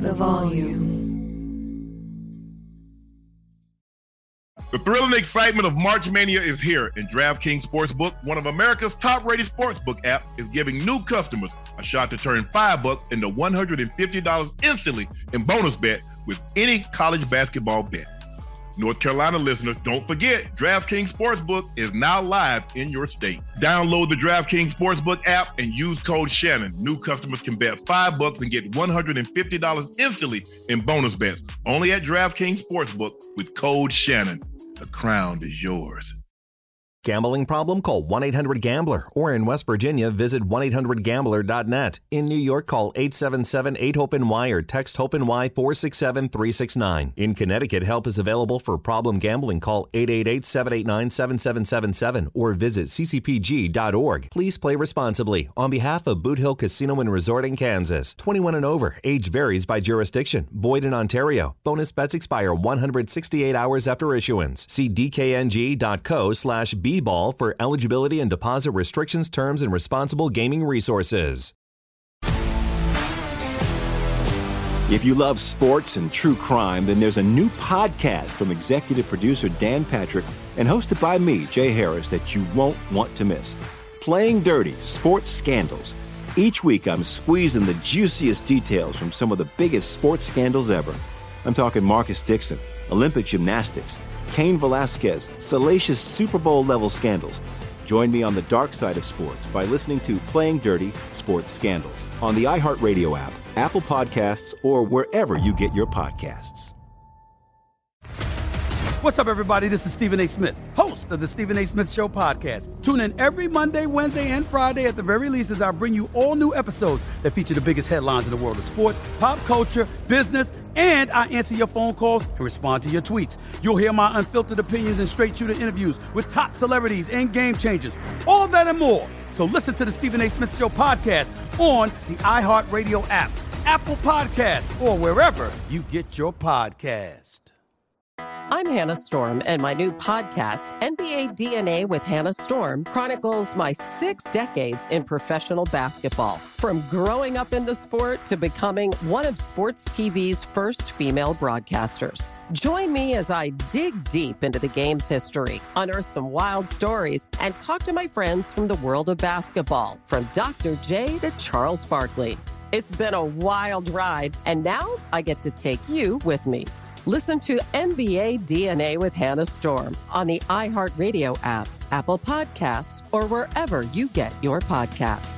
the volume. The thrill and excitement of March Mania is here, and DraftKings Sportsbook, one of America's top-rated sportsbook apps, is giving new customers a shot to turn $5 into $150 instantly in bonus bet with any college basketball bet. North Carolina listeners, don't forget, DraftKings Sportsbook is now live in your state. Download the DraftKings Sportsbook app and use code Shannon. New customers can bet $5 and get $150 instantly in bonus bets. Only at DraftKings Sportsbook with code Shannon. The crown is yours. Gambling problem? Call 1-800-GAMBLER. Or in West Virginia, visit 1-800-GAMBLER.net. In New York, call 877-8-HOPE-NY or text HOPE-NY 467-369. In Connecticut, help is available for problem gambling. Call 888-789-7777 or visit ccpg.org. Please play responsibly. On behalf of Boot Hill Casino and Resort in Kansas. 21 and over. Age varies by jurisdiction. Void in Ontario. Bonus bets expire 168 hours after issuance. See dkng.co/B ball for eligibility and deposit restrictions, terms, and responsible gaming resources. If you love sports and true crime, then there's a new podcast from executive producer Dan Patrick and hosted by me, Jay Harris, that you won't want to miss. Playing Dirty: Sports Scandals. Each week, I'm squeezing the juiciest details from some of the biggest sports scandals ever. I'm talking Marcus Dixon, Olympic gymnastics, Cain Velasquez, salacious Super Bowl-level scandals. Join me on the dark side of sports by listening to Playing Dirty: Sports Scandals on the iHeartRadio app, Apple Podcasts, or wherever you get your podcasts. What's up, everybody? This is Stephen A. Smith, host of the Stephen A. Smith Show podcast. Tune in every Monday, Wednesday, and Friday at the very least as I bring you all new episodes that feature the biggest headlines in the world of sports, pop culture, business, and I answer your phone calls and respond to your tweets. You'll hear my unfiltered opinions and straight-shooter interviews with top celebrities and game changers. All that and more. So listen to the Stephen A. Smith Show podcast on the iHeartRadio app, Apple Podcasts, or wherever you get your podcast. I'm Hannah Storm, and my new podcast, NBA DNA with Hannah Storm, chronicles my 6 decades in professional basketball. From growing up in the sport to becoming one of sports TV's first female broadcasters. Join me as I dig deep into the game's history, unearth some wild stories, and talk to my friends from the world of basketball, from Dr. J to Charles Barkley. It's been a wild ride, and now I get to take you with me. Listen to NBA DNA with Hannah Storm on the iHeartRadio app, Apple Podcasts, or wherever you get your podcasts.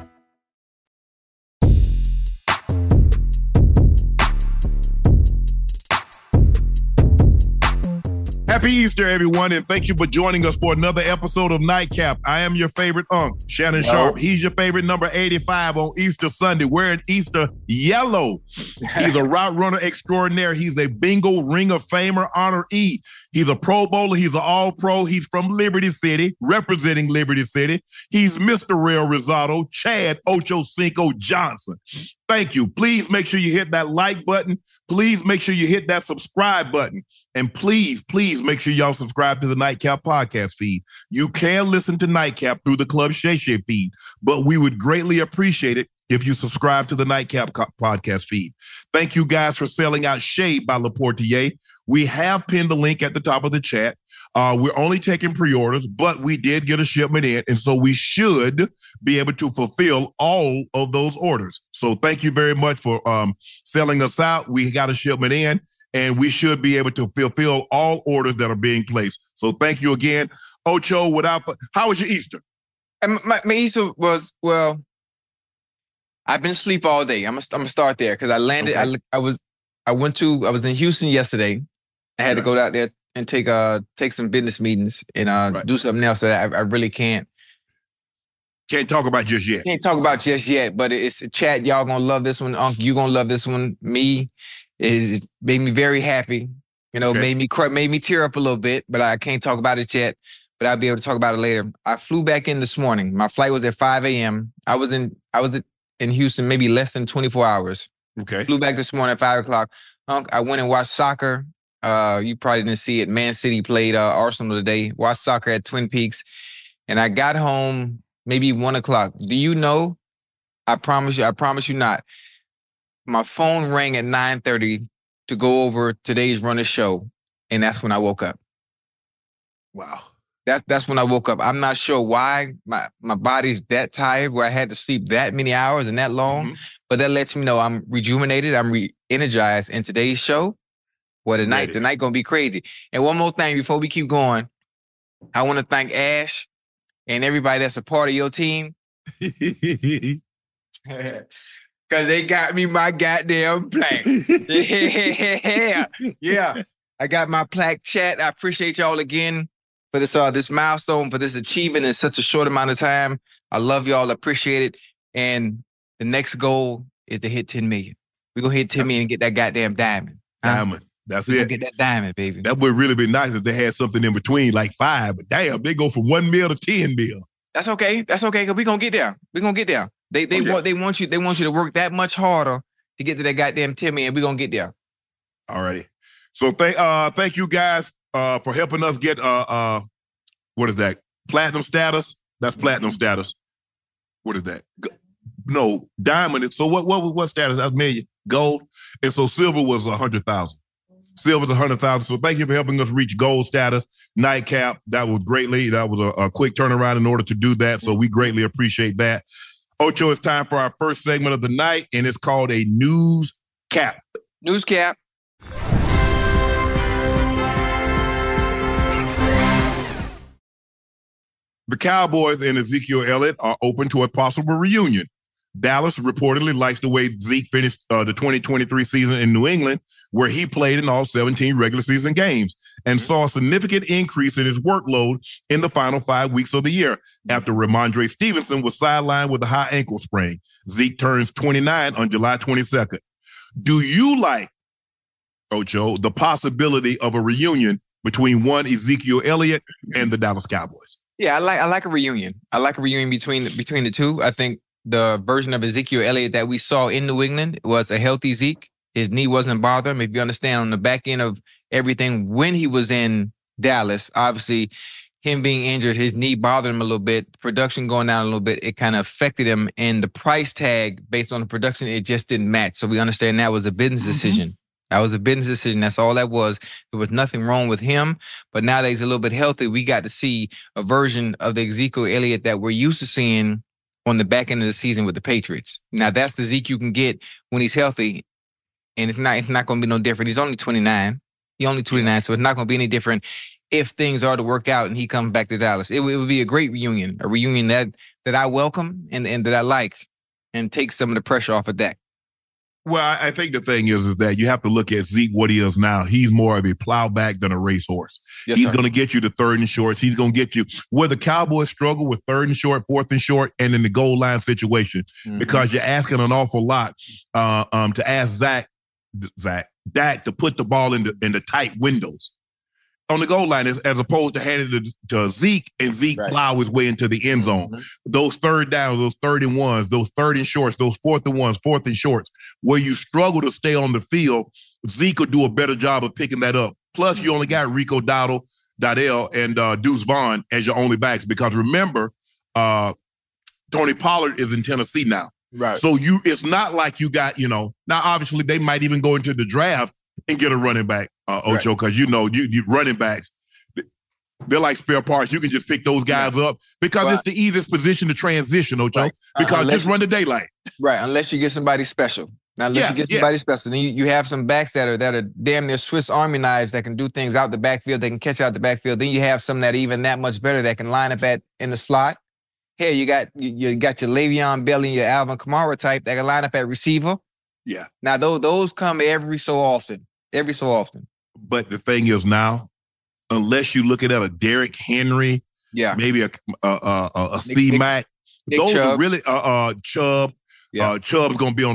Happy Easter, everyone, and thank you for joining us for another episode of Nightcap. I am your favorite Shannon Sharp. He's your favorite number 85 on Easter Sunday, wearing Easter yellow. He's a route runner extraordinaire. He's a bingo ring of famer honoree. He's a Pro Bowler. He's an All-Pro. He's from Liberty City, representing Liberty City. He's Mr. Real Risotto, Chad Ocho Cinco Johnson. Thank you. Please make sure you hit that like button. Please make sure you hit that subscribe button. And please make sure y'all subscribe to the Nightcap podcast feed. You can listen to Nightcap through the Club Shay Shay feed, but we would greatly appreciate it if you subscribe to the Nightcap podcast feed. Thank you guys for selling out Shade by Laportier. We have pinned the link at the top of the chat. We're only taking pre-orders, but we did get a shipment in, and so we should be able to fulfill all of those orders. So thank you very much for selling us out. We got a shipment in, and we should be able to fulfill all orders that are being placed. So thank you again. Ocho, how was your Easter? My Easter was, well, I've been asleep all day. I'm gonna start there because I landed. Okay. I was in Houston yesterday. I had to go out there and take some business meetings and do something else that I really can't talk about just yet. Can't talk about just yet, but it's a chat. Y'all gonna love this one. Unc, you gonna love this one. Me, it made me very happy. You know, made me tear up a little bit, but I can't talk about it yet. But I'll be able to talk about it later. I flew back in this morning. My flight was at 5 a.m. I was in Houston maybe less than 24 hours. Okay. Flew back this morning at 5 o'clock. I went and watched soccer. You probably didn't see it. Man City played Arsenal today. Watched soccer at Twin Peaks. And I got home maybe 1 o'clock. Do you know? I promise you not. my phone rang at 9:30 to go over today's runner show, and that's when I woke up. Wow. That's when I woke up. I'm not sure why my body's that tired where I had to sleep that many hours and that long, but that lets me know I'm rejuvenated, I'm re-energized. And today's show, the night gonna be crazy. And one more thing before we keep going, I want to thank Ash and everybody that's a part of your team. Because they got me my goddamn plaque. Yeah. I got my plaque, chat. I appreciate y'all again for this milestone, for this achievement in such a short amount of time. I love y'all. Appreciate it. And the next goal is to hit 10 million. We're going to hit 10 million and get that goddamn diamond. Diamond. That's We're it. Get that diamond, baby. That would really be nice if they had something in between, like 5. But damn, they go from 1 mil to 10 mil. That's okay. That's okay. Cause we're gonna get there. We're gonna get there. They want you to work that much harder to get to that goddamn 10 million. We're gonna get there. All righty. So thank you guys for helping us get what is that? Platinum status? That's platinum status. What is that? No, diamond. So what status? That's million. Gold. And so silver was 100,000. Silver's 100,000. So thank you for helping us reach gold status. Nightcap, that was a quick turnaround in order to do that. So we greatly appreciate that. Ocho, it's time for our first segment of the night, and it's called a news cap. News cap. The Cowboys and Ezekiel Elliott are open to a possible reunion. Dallas reportedly likes the way Zeke finished the 2023 season in New England, where he played in all 17 regular season games and saw a significant increase in his workload in the final 5 weeks of the year after Ramondre Stevenson was sidelined with a high ankle sprain. Zeke turns 29 on July 22nd. Do you like, Ocho, the possibility of a reunion between one Ezekiel Elliott and the Dallas Cowboys? Yeah, I like a reunion. I like a reunion between the two. I think the version of Ezekiel Elliott that we saw in New England was a healthy Zeke. His knee wasn't bothering him. If you understand, on the back end of everything, when he was in Dallas, obviously him being injured, his knee bothered him a little bit, production going down a little bit, it kind of affected him. And the price tag based on the production, it just didn't match. So we understand that was a business decision. That was a business decision. That's all that was. There was nothing wrong with him. But now that he's a little bit healthy, we got to see a version of the Ezekiel Elliott that we're used to seeing on the back end of the season with the Patriots. Now, that's the Zeke you can get when he's healthy, and it's not going to be no different. He's only 29. He's only 29, so it's not going to be any different if things are to work out and he comes back to Dallas. It would be a great reunion, a reunion that I welcome and that I like and take some of the pressure off of Dak. Well, I think the thing is that you have to look at Zeke, what he is now. He's more of a plowback than a racehorse. Yes, he's going to get you to third and shorts. He's going to get you where the Cowboys struggle with third and short, fourth and short, and in the goal line situation, because you're asking an awful lot to ask Dak to put the ball in the tight windows on the goal line as opposed to handing it to Zeke and Zeke plow his way into the end zone. Those third downs, those third and ones, those third and shorts, those fourth and ones, fourth and shorts, where you struggle to stay on the field, Zeke will do a better job of picking that up. Plus, you only got Rico Dowdle and Deuce Vaughn as your only backs, because remember, Tony Pollard is in Tennessee now. Right. So it's not like you got, now obviously they might even go into the draft and get a running back, Ocho, because you running backs, they're like spare parts. You can just pick those guys up because it's the easiest position to transition, Ocho, because just run the daylight. Right, unless you get somebody special. Now, unless you get somebody special, then you have some backs that are damn near Swiss Army knives that can do things out the backfield. They can catch out the backfield. Then you have some that are even that much better that can line up in the slot. Hey, you got your Le'Veon Bell and your Alvin Kamara type that can line up at receiver. Yeah. Now, those come every so often. But the thing is now, unless you're looking at a Derrick Henry, maybe a C-Mac, those Chubb. Are really Chubb. Yeah. Chubb's going to be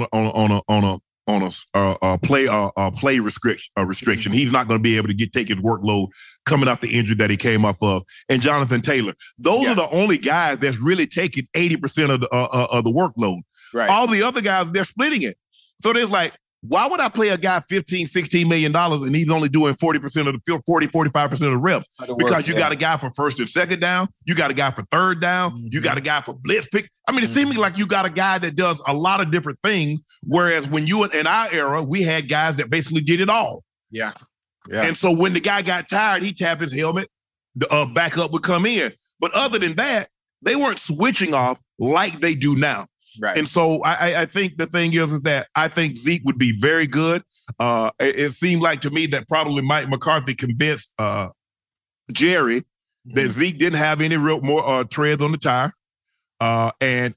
on a play restriction. He's not going to be able to take his workload coming off the injury that he came off of. And Jonathan Taylor. Those are the only guys that's really taking 80% of the workload. Right. All the other guys, they're splitting it. So there's like, Why would I play a guy $15, $16 million and he's only doing 40% of the field, 45% of the reps? Because you got a guy for first and second down, you got a guy for third down, you got a guy for blitz pick. I mean, it seems like you got a guy that does a lot of different things. Whereas when you in our era, we had guys that basically did it all. Yeah. And so when the guy got tired, he tapped his helmet, the backup would come in. But other than that, they weren't switching off like they do now. Right. And so I think the thing is that I think Zeke would be very good. It seemed like to me that probably Mike McCarthy convinced Jerry that Zeke didn't have any real more treads on the tire. And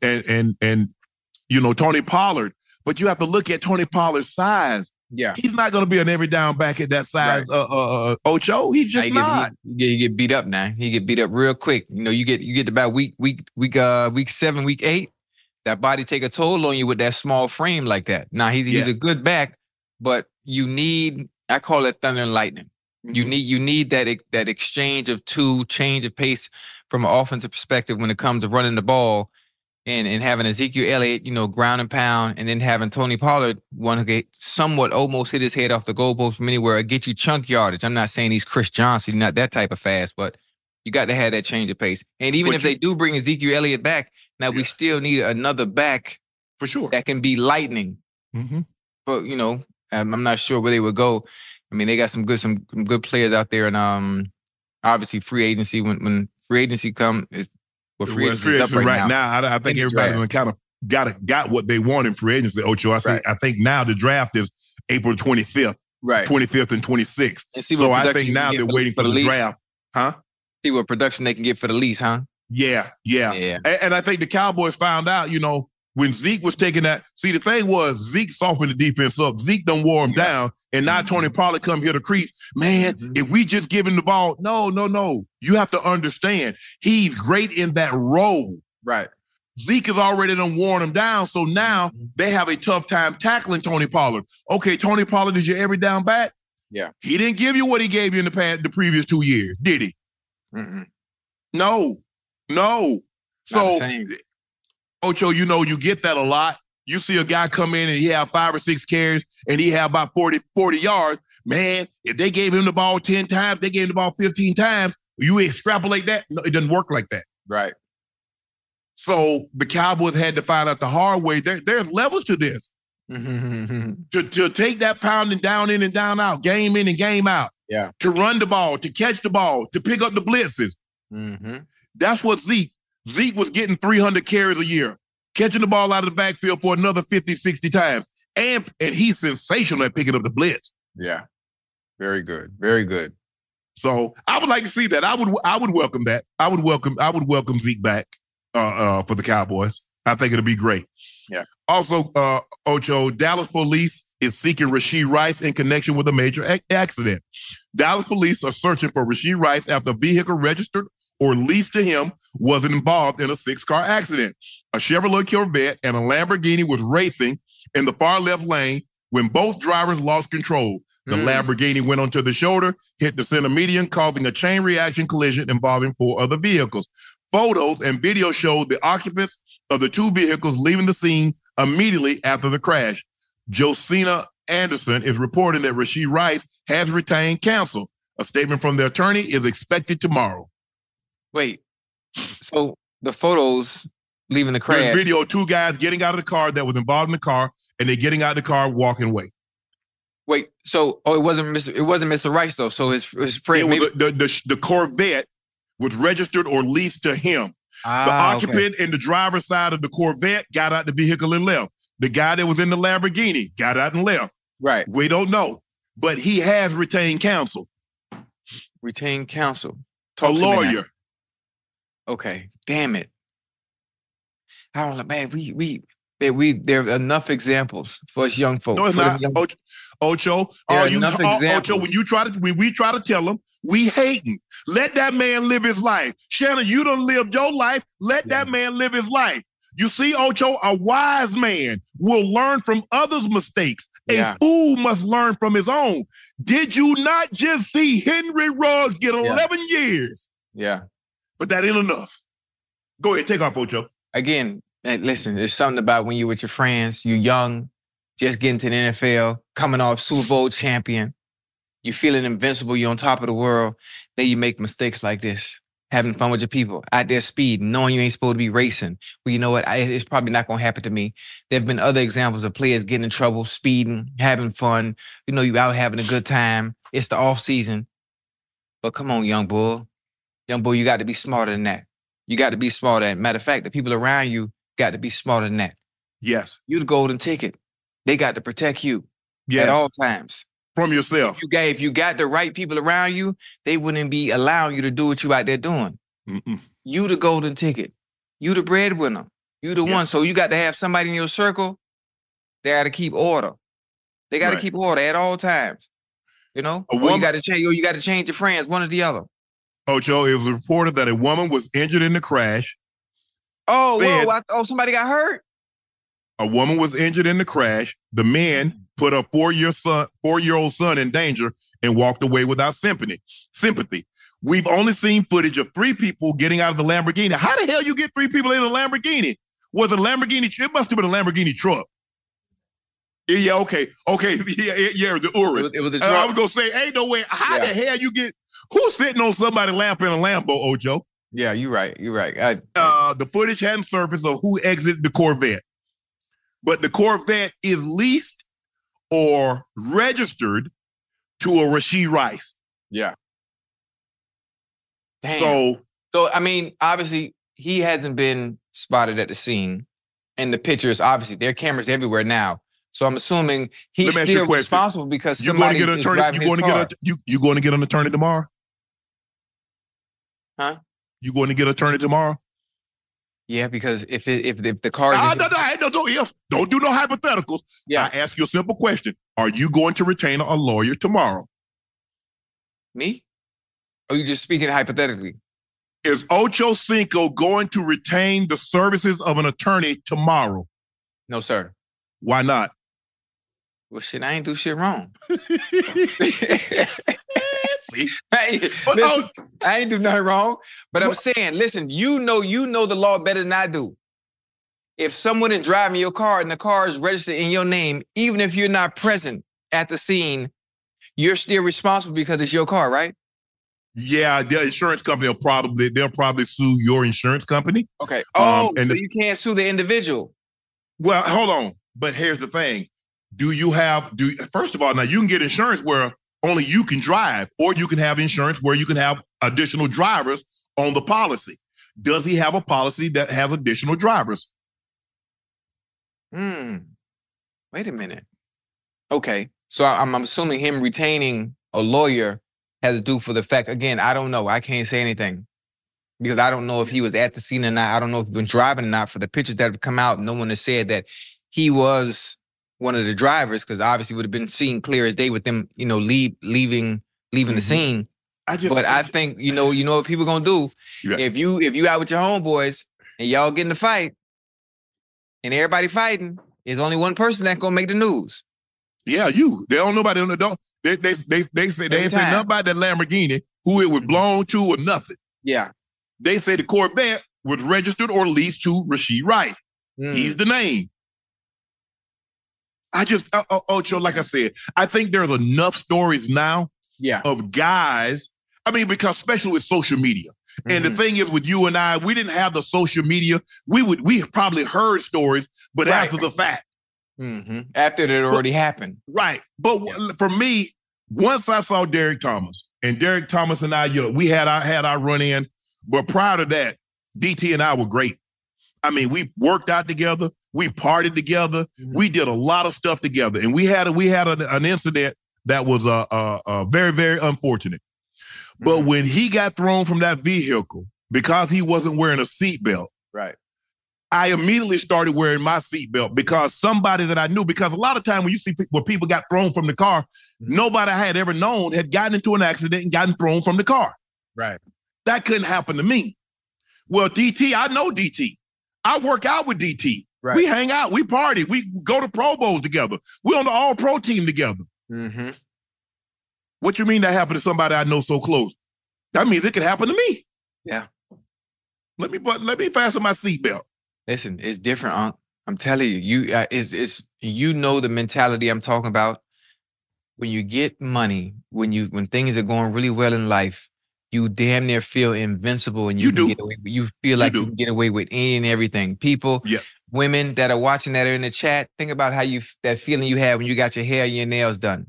Tony Pollard. But you have to look at Tony Pollard's size. Yeah. He's not going to be an every down back at that size, right. Ocho. He's just not. He get beat up now. He get beat up real quick. You get about week 7, week 8. That body take a toll on you with that small frame like that. Now he's a good back, but you need, I call it thunder and lightning. Mm-hmm. You need that exchange of change of pace from an offensive perspective when it comes to running the ball and having Ezekiel Elliott, ground and pound, and then having Tony Pollard want to get somewhat almost hit his head off the goalpost from anywhere or get you chunk yardage. I'm not saying he's Chris Johnson, not that type of fast, but you got to have that change of pace. And even if they do bring Ezekiel Elliott back, now we still need another back for sure that can be lightning. Mm-hmm. But I'm not sure where they would go. I mean, they got some good players out there, and obviously free agency when free agency come is free agency up right now. I think everybody kind of got what they want in free agency. Ocho, I think now the draft is April 25th, right? 25th and 26th. So I think now they're waiting for the draft, huh? See what production they can get for the lease, huh? Yeah. And I think the Cowboys found out, when Zeke was taking that. See, the thing was Zeke softened the defense up. Zeke done wore him down. And now Tony Pollard come here to crease. Man, if we just give him the ball, no. You have to understand, he's great in that role. Right. Zeke has already done worn him down. So now they have a tough time tackling Tony Pollard. Okay, Tony Pollard is your every down back. Yeah. He didn't give you what he gave you in the previous 2 years, did he? Mm-mm. No. So, Ocho, you get that a lot. You see a guy come in and he have 5 or 6 carries and he have about 40 yards. Man, if they gave him the ball 10 times, they gave him the ball 15 times, you extrapolate that. No, it doesn't work like that. Right. So the Cowboys had to find out the hard way. There's levels to this. To take that pounding down in and down out, game in and game out. Yeah. To run the ball, to catch the ball, to pick up the blitzes. Mm-hmm. That's what Zeke was getting 300 carries a year, catching the ball out of the backfield for another 50, 60 times. And he's sensational at picking up the blitz. Yeah. Very good. Very good. So I would like to see that. I would welcome that. I would welcome Zeke back for the Cowboys. I think it'll be great. Yeah. Also, Ocho, Dallas police is seeking Rashee Rice in connection with a major accident. Dallas police are searching for Rashee Rice after a vehicle registered or leased to him was involved in a 6-car accident. A Chevrolet Corvette and a Lamborghini was racing in the far left lane when both drivers lost control. The Lamborghini went onto the shoulder, hit the center median, causing a chain reaction collision involving 4 other vehicles. Photos and video showed the occupants of the 2 vehicles leaving the scene immediately after the crash. Josina Anderson is reporting that Rashee Rice has retained counsel. A statement from the attorney is expected tomorrow. Wait, so the photos leaving the crash. There's video of 2 guys getting out of the car that was involved in the car, and they're getting out of the car, walking away. Wait, so it wasn't Mr. Rice though. So his friend, the Corvette was registered or leased to him. The occupant in the driver's side of the Corvette got out the vehicle and left. The guy that was in the Lamborghini got out and left. Right. We don't know, but he has retained counsel. Retained counsel. A lawyer. Okay. Damn it. I don't know, man. There are enough examples for us young folks. No, it's not. Ocho, Ocho, when we try to tell them, we hating. Let that man live his life. Shannon, you done lived your life. Let that man live his life. You see, Ocho, a wise man will learn from others' mistakes. A fool must learn from his own. Did you not just see Henry Ruggs get 11 years? Yeah. But that ain't enough. Go ahead, take off, Ocho. Again, listen, there's something about when you're with your friends, you're young, just getting to the NFL, coming off Super Bowl champion. You're feeling invincible. You're on top of the world. Then you make mistakes like this. Having fun with your people, out there speeding, knowing you ain't supposed to be racing. Well, you know what? It's probably not going to happen to me. There have been other examples of players getting in trouble, speeding, having fun. You know, you out having a good time. It's the off season. But come on, young bull. Young bull, you got to be smarter than that. You got to be smarter than that. Matter of fact, the people around you got to be smarter than that. Yes. You the golden ticket. They got to protect you at all times. From yourself. If you got the right people around you, they wouldn't be allowing you to do what you out there doing. Mm-mm. You the golden ticket. You the breadwinner. You the one. So you got to have somebody in your circle. They got to keep order. They got to keep order at all times. You know? Or you got to change. Or you got to change your friends, one or the other. Ocho, it was reported that a woman was injured in the crash. Somebody got hurt? A woman was injured in the crash. The man put a 4-year-old son in danger and walked away without sympathy. We've only seen footage of 3 people getting out of the Lamborghini. How the hell you get 3 people in a Lamborghini? Was it a Lamborghini? It must have been a Lamborghini truck. Yeah, okay. Yeah, the Urus. It was a truck. I was going to say, ain't no way. How the hell you get... Who's sitting on somebody's lap in a Lambo, Ocho? Yeah, you're right. The footage hadn't surfaced of who exited the Corvette. But the Corvette is leased or registered to a Rashee Rice. Yeah. Damn. So I mean, obviously, he hasn't been spotted at the scene. And the pictures, obviously, there are cameras everywhere now. So I'm assuming he's still responsible because somebody is driving his car. You going to get an attorney tomorrow? Huh? You going to get an attorney tomorrow? Yeah, because if the car is... Don't do no hypotheticals. Yeah. I ask you a simple question. Are you going to retain a lawyer tomorrow? Me? Or are you just speaking hypothetically? Is Ocho Cinco going to retain the services of an attorney tomorrow? No, sir. Why not? Well, shit, I ain't do shit wrong. See? I ain't do nothing wrong. But I'm saying, listen, you know the law better than I do. If someone is driving your car and the car is registered in your name, even if you're not present at the scene, you're still responsible because it's your car, right? Yeah, the insurance company they'll probably sue your insurance company. Okay. You can't sue the individual. Well, hold on. But here's the thing. First of all, now you can get insurance where only you can drive, or you can have insurance where you can have additional drivers on the policy. Does he have a policy that has additional drivers? Wait a minute. Okay. So I'm assuming him retaining a lawyer has to do for the fact, again, I don't know. I can't say anything because I don't know if he was at the scene or not. I don't know if he's been driving or not. For the pictures that have come out, no one has said that he was one of the drivers, because obviously would have been seen clear as day with them, leaving the scene. I think, you know what people gonna do? Yeah. If you out with your homeboys and y'all get in a fight and everybody fighting, there's only one person that's gonna make the news. Yeah, you. They don't nobody on the door. They say nothing about that Lamborghini, who it was blown to or nothing. Yeah. They say the Corvette was registered or leased to Rashee Rice. He's the name. Ocho, like I said, I think there's enough stories now of guys. I mean, because especially with social media. And the thing is, with you and I, we didn't have the social media. We probably heard stories, but after the fact. After it had already happened. Right. But for me, once I saw Derek Thomas, and Derek Thomas and I, we had our run in, but prior to that, DT and I were great. I mean, we worked out together. We partied together. We did a lot of stuff together. And we had an incident that was very, very unfortunate. But when he got thrown from that vehicle because he wasn't wearing a seatbelt, right, I immediately started wearing my seatbelt because somebody that I knew, because a lot of time when you see where people got thrown from the car, nobody I had ever known had gotten into an accident and gotten thrown from the car. Right. That couldn't happen to me. Well, DT, I know DT. I work out with DT. Right. We hang out. We party. We go to Pro Bowls together. We're on the All-Pro team together. What you mean that happened to somebody I know so close? That means it could happen to me. Yeah. Let me fasten my seatbelt. Listen, it's different, Unc. I'm telling you, you know the mentality I'm talking about. When you get money, when things are going really well in life, you damn near feel invincible, and you feel like you can get away with any and everything. People, women that are watching that are in the chat, think about how that feeling you had when you got your hair and your nails done.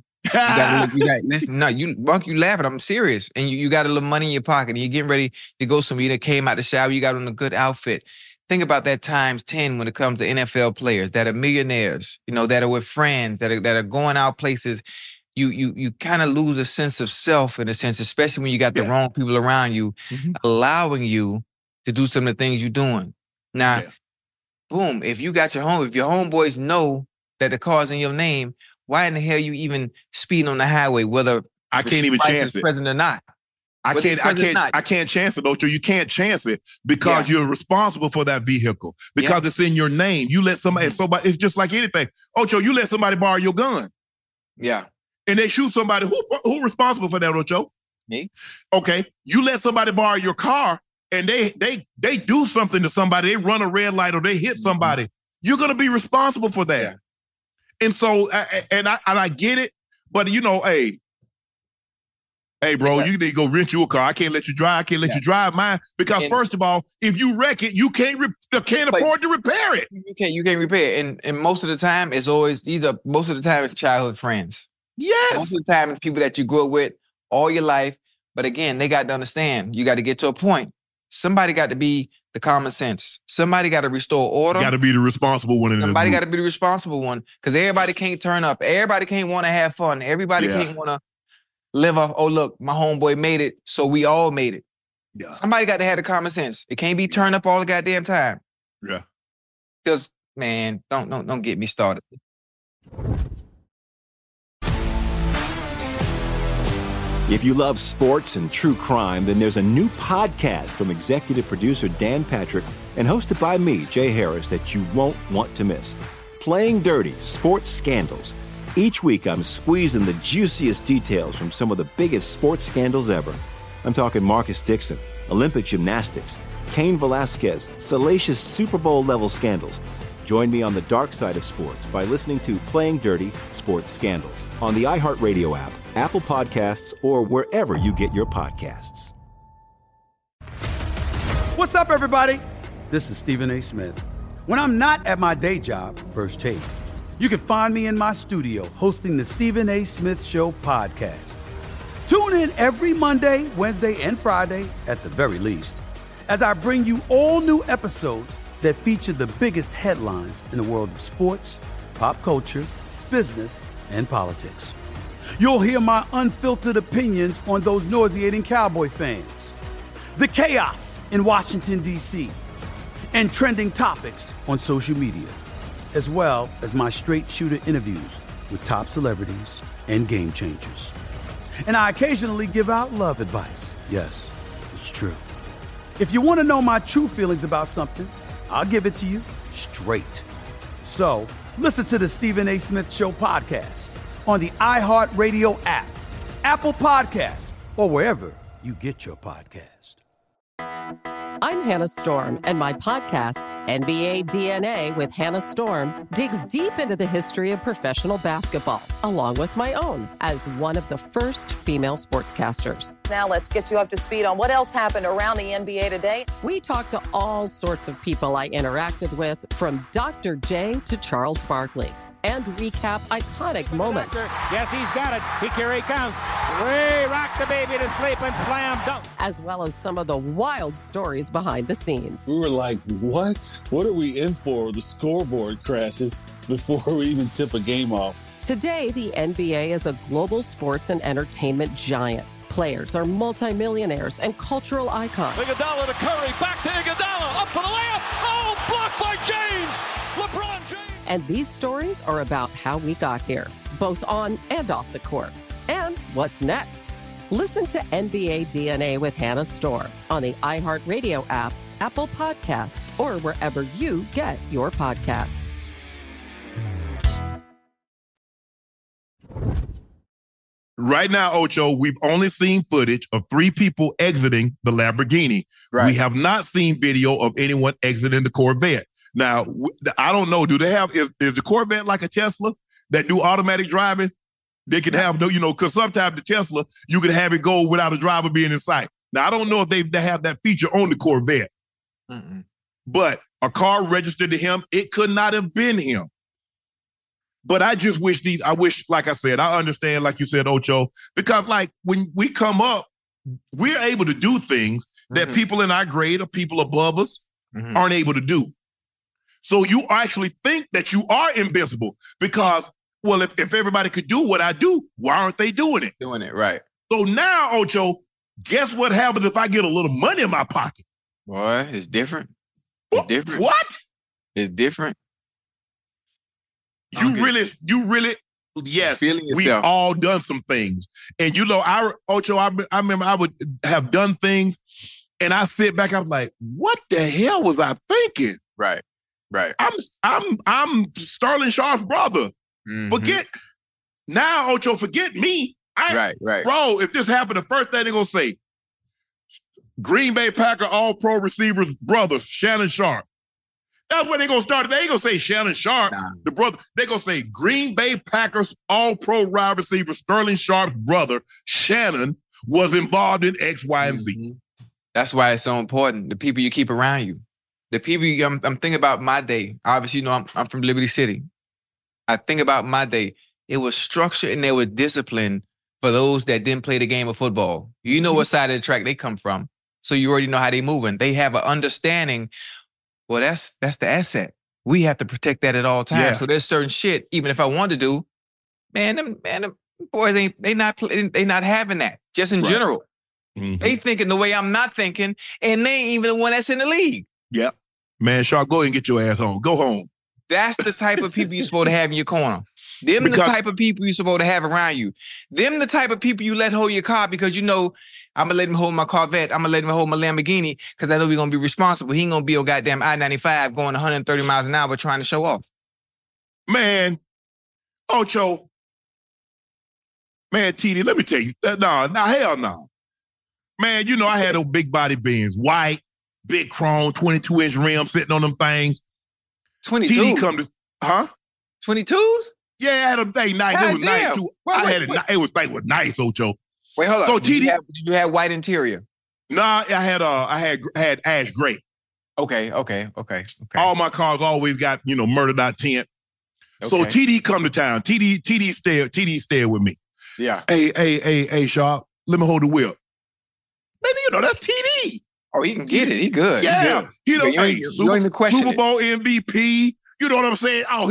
You laughing. I'm serious. And you got a little money in your pocket and you're getting ready to go somewhere. You that came out the shower, you got on a good outfit. Think about that times 10 when it comes to NFL players that are millionaires, that are with friends, that are going out places. You kind of lose a sense of self in a sense, especially when you got the wrong people around you, allowing you to do some of the things you're doing. Now, boom, if your homeboys know that the car's in your name, why in the hell you even speeding on the highway, whether I can't even chance it present or not? I can't chance it, Ocho. You can't chance it because you're responsible for that vehicle, because it's in your name. You let somebody, it's just like anything. Ocho, you let somebody borrow your gun. Yeah. And they shoot somebody. Who responsible for that, Ocho? Me. Okay. You let somebody borrow your car and they do something to somebody. They run a red light or they hit somebody. You're going to be responsible for that. Yeah. And so, I get it, but hey, bro, you need to go rent you a car. I can't let you drive. I can't let you drive mine because first of all, if you wreck it, you can't afford to repair it. You can't repair it. And most of the time, it's childhood friends. Yes. Most of the time, it's people that you grew up with all your life. But again, they got to understand. You got to get to a point. Somebody got to be the common sense. Somebody got to restore order. Got to be the responsible one. Somebody got to be the responsible one because everybody can't turn up. Everybody can't want to have fun. Everybody can't want to live off, oh, look, my homeboy made it, so we all made it. Yeah. Somebody got to have the common sense. It can't be turned up all the goddamn time. Yeah. Because, man, don't get me started. If you love sports and true crime, then there's a new podcast from executive producer Dan Patrick and hosted by me, Jay Harris, that you won't want to miss. Playing Dirty: Sports Scandals. Each week, I'm squeezing the juiciest details from some of the biggest sports scandals ever. I'm talking Marcus Dixon, Olympic gymnastics, Cain Velasquez, salacious Super Bowl-level scandals. Join me on the dark side of sports by listening to Playing Dirty: Sports Scandals on the iHeartRadio app, Apple Podcasts, or wherever you get your podcasts. What's up, everybody? This is Stephen A. Smith. When I'm not at my day job, First Take, you can find me in my studio hosting the Stephen A. Smith Show podcast. Tune in every Monday, Wednesday, and Friday, at the very least, as I bring you all new episodes that feature the biggest headlines in the world of sports, pop culture, business, and politics. You'll hear my unfiltered opinions on those nauseating Cowboy fans, the chaos in Washington, D.C., and trending topics on social media, as well as my straight shooter interviews with top celebrities and game changers. And I occasionally give out love advice. Yes, it's true. If you want to know my true feelings about something, I'll give it to you straight. So listen to the Stephen A. Smith Show podcast on the iHeartRadio app, Apple Podcasts, or wherever you get your podcast. I'm Hannah Storm, and my podcast, NBA DNA with Hannah Storm, digs deep into the history of professional basketball, along with my own, as one of the first female sportscasters. Now let's get you up to speed on what else happened around the NBA today. We talked to all sorts of people I interacted with, from Dr. J to Charles Barkley, and recap iconic moments. Yes, he's got it. Here he comes. Way rock the baby to sleep and slam dunk. As well as some of the wild stories behind the scenes. We were like, what? What are we in for? The scoreboard crashes before we even tip a game off. Today, the NBA is a global sports and entertainment giant. Players are multimillionaires and cultural icons. Iguodala to Curry, back to Iguodala, up for the layup. Oh, blocked by James. LeBron James. And these stories are about how we got here, both on and off the court. And what's next? Listen to NBA DNA with Hannah Storm on the iHeartRadio app, Apple Podcasts, or wherever you get your podcasts. Right now, Ocho, we've only seen footage of 3 people exiting the Lamborghini. Right. We have not seen video of anyone exiting the Corvette. Now, I don't know. Do they have, is the Corvette like a Tesla that do automatic driving? They can have, because sometimes the Tesla, you can have it go without a driver being in sight. Now, I don't know if they have that feature on the Corvette. But a car registered to him, it could not have been him. But I just wish like I said, I understand, like you said, Ocho, because like when we come up, we're able to do things that people in our grade or people above us aren't able to do. So you actually think that you are invincible because, well, if everybody could do what I do, why aren't they doing it? Doing it, right. So now, Ocho, guess what happens if I get a little money in my pocket? Boy, it's different. It's different. What? It's different. You really, yes, we all done some things. And I remember I would have done things and I sit back, I'm like, what the hell was I thinking? Right. I'm Sterling Sharp's brother. Forget me. Right. Bro, if this happened, the first thing they're gonna say, Green Bay Packer All-Pro receivers brother, Shannon Sharp. That's where they're going to start. They ain't going to say Shannon Sharp, the brother. They're going to say Green Bay Packers All-Pro wide receiver Sterling Sharp's brother, Shannon, was involved in X, Y, and Z. That's why it's so important. The people you keep around you. The people I'm thinking about my day. Obviously, I'm from Liberty City. I think about my day. It was structure and there was discipline for those that didn't play the game of football. You know what side of the track they come from. So you already know how they moving. They have an understanding. Well, that's the asset. We have to protect that at all times. Yeah. So there's certain shit, even if I want to do, them boys they not having that. Just in general. They thinking the way I'm not thinking, and they ain't even the one that's in the league. Yep. Man, Sharp, go ahead and get your ass home. Go home. That's the type of people you're supposed to have in your corner. Them the type of people you're supposed to have around you. Them the type of people you let hold your car because I'm going to let him hold my Corvette. I'm going to let him hold my Lamborghini because I know we're going to be responsible. He ain't going to be on goddamn I-95 going 130 miles an hour trying to show off. Man, Ocho. Man, TD, let me tell you. Hell no. Man, I had those big body Benz, white, big chrome, 22-inch rim sitting on them things. 22? TD come to, 22s? Yeah, I had them things nice. It was nice too. It was nice, Ocho. Wait, hold on. So did you have white interior? Nah, I had ash gray. Okay. All my cars always got, murder dot tint. Okay. So TD come to town. TD stayed with me. Yeah. Hey, Sharp, let me hold the wheel. Man, that's TD. Oh, he can get it. He good. Yeah. You don't even question Super Bowl MVP. You know what I'm saying? Oh,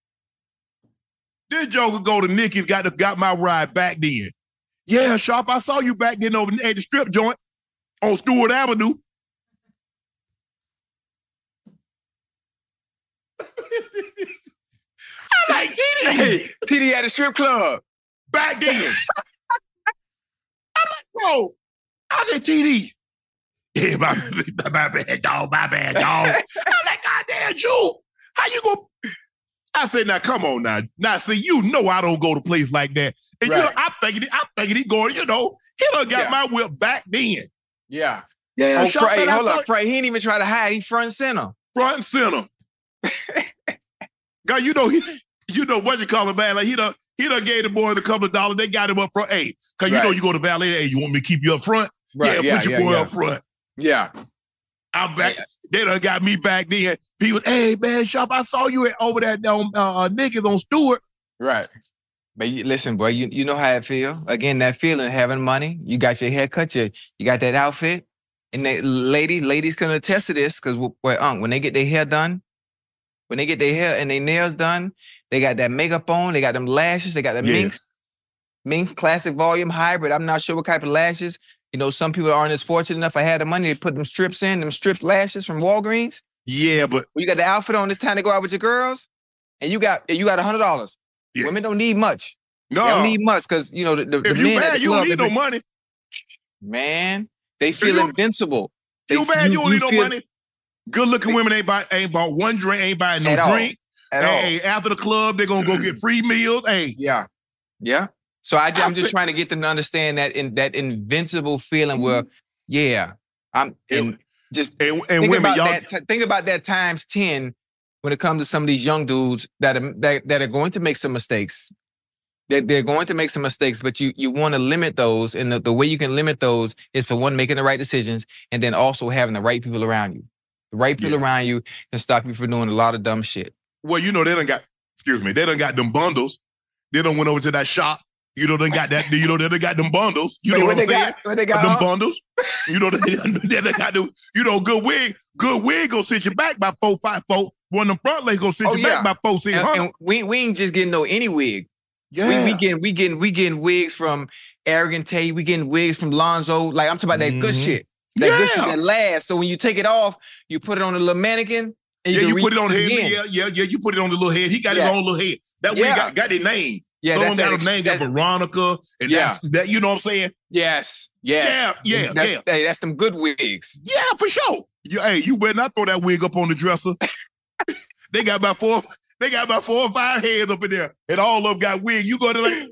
this joker go to Nicky's, got my ride back then. Yeah, Sharp, I saw you back then over at the strip joint on Stewart Avenue. I like TD. Hey, TD at a strip club. Back then. I'm like, bro, I said, TD. Yeah, my bad, dog. I'm like, goddamn, you. How you go? I said, now, come on now. Now, see, I don't go to place like that. And, right. I'm thinking he going, he done got my whip back then. Yeah. Yeah. Hold up, Fred. He didn't even try to hide. He front and center. Front and center. God, what you call it, man? Like, he done gave the boys a couple of dollars. They got him up front. Hey, because you go to valet. Hey, you want me to keep you up front? Right. Yeah, put your boy up front. Yeah. I'm back. Yeah. They done got me back then. People, hey, man, Sharp, I saw you over there niggas on Stewart. Right. But listen, boy, you know how it feel. Again, that feeling, having money. You got your haircut, you got that outfit. And ladies can attest to this because when they get their hair done, when they get their hair and their nails done, they got that makeup on, they got them lashes, they got the minks. Mink Classic Volume Hybrid. I'm not sure what type of lashes. Some people aren't as fortunate enough. I had the money to put them strips in, them stripped lashes from Walgreens. Yeah, but you got the outfit on. It's time to go out with your girls, and you got $100. Yeah. Women don't need much. No, they don't need much because the if men you bad, at the you club, don't need no money. Man, they feel invincible. You bad, you don't need no money. Good looking women ain't bought one drink, ain't buying no drink. Hey, after the club, they're gonna go get free meals. Hey, yeah. So I'm just trying to get them to understand that invincible feeling where, think women, about that times 10 when it comes to some of these young dudes that are going to make some mistakes. They're going to make some mistakes, but you want to limit those. And the way you can limit those is for one, making the right decisions, and then also having the right people around you. The right people around you can stop you from doing a lot of dumb shit. Well, they done got them bundles. They done went over to that shop. They done got them bundles. You know what I'm saying? What they got? Them bundles. They done got them, good wig. Good wig gonna sit you back by 4-5-4. One of them front legs gonna sit you back by 4-600. And we ain't just getting any wig. Yeah. We getting wigs from Arrogant Tate. We getting wigs from Lonzo. Like, I'm talking about that good shit. That good shit that lasts. So when you take it off, you put it on a little mannequin. And you put it on head. Yeah. You put it on the little head. He got his own little head. That wig got their name. Yeah, someone got a name. Got Veronica. And that. You know what I'm saying? Yes. Yeah. Hey, that's them good wigs. Yeah, for sure. You better not throw that wig up on the dresser. They got about 4 or 5 heads up in there, and all of them got wigs. You go to like,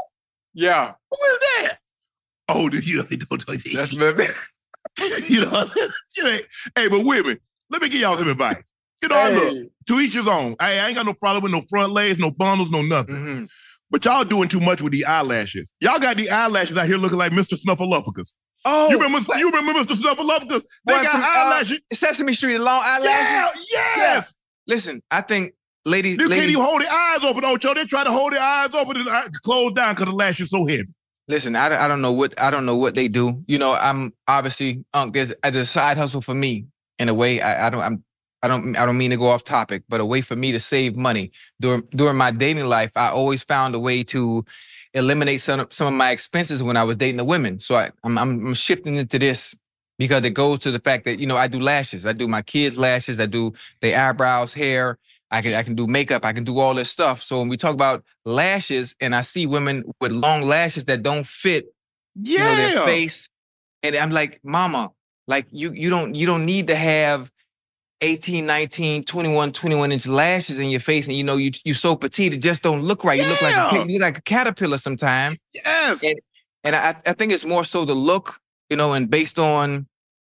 yeah. Who is that? Oh, they don't. That's me. You know what I'm saying? Hey, but women, let me give y'all some advice. Look, to each his own. I ain't got no problem with no front legs, no bundles, no nothing. Mm-hmm. But y'all doing too much with the eyelashes. Y'all got the eyelashes out here looking like Mr. Snuffleupagus. Oh, you remember Mr. Snuffleupagus? They got eyelashes. Sesame Street, long eyelashes. Yes. Yeah. Listen, I think ladies can't even hold their eyes open, Ocho. They try to hold their eyes open and close down because the lash is so heavy. Listen, I don't know what they do. I'm obviously there's a side hustle for me in a way. I don't mean to go off topic, but a way for me to save money during my dating life. I always found a way to eliminate some of my expenses when I was dating the women. So I'm shifting into this because it goes to the fact that I do lashes. I do my kids' lashes. I do their eyebrows, hair. I can do makeup. I can do all this stuff. So when we talk about lashes, and I see women with long lashes that don't fit, their face, and I'm like, Mama, like you don't need to have 18, 19, 21 inch lashes in your face, and you so petite, it just don't look right. You look like a caterpillar sometimes. Yes. And I think it's more so the look, and based on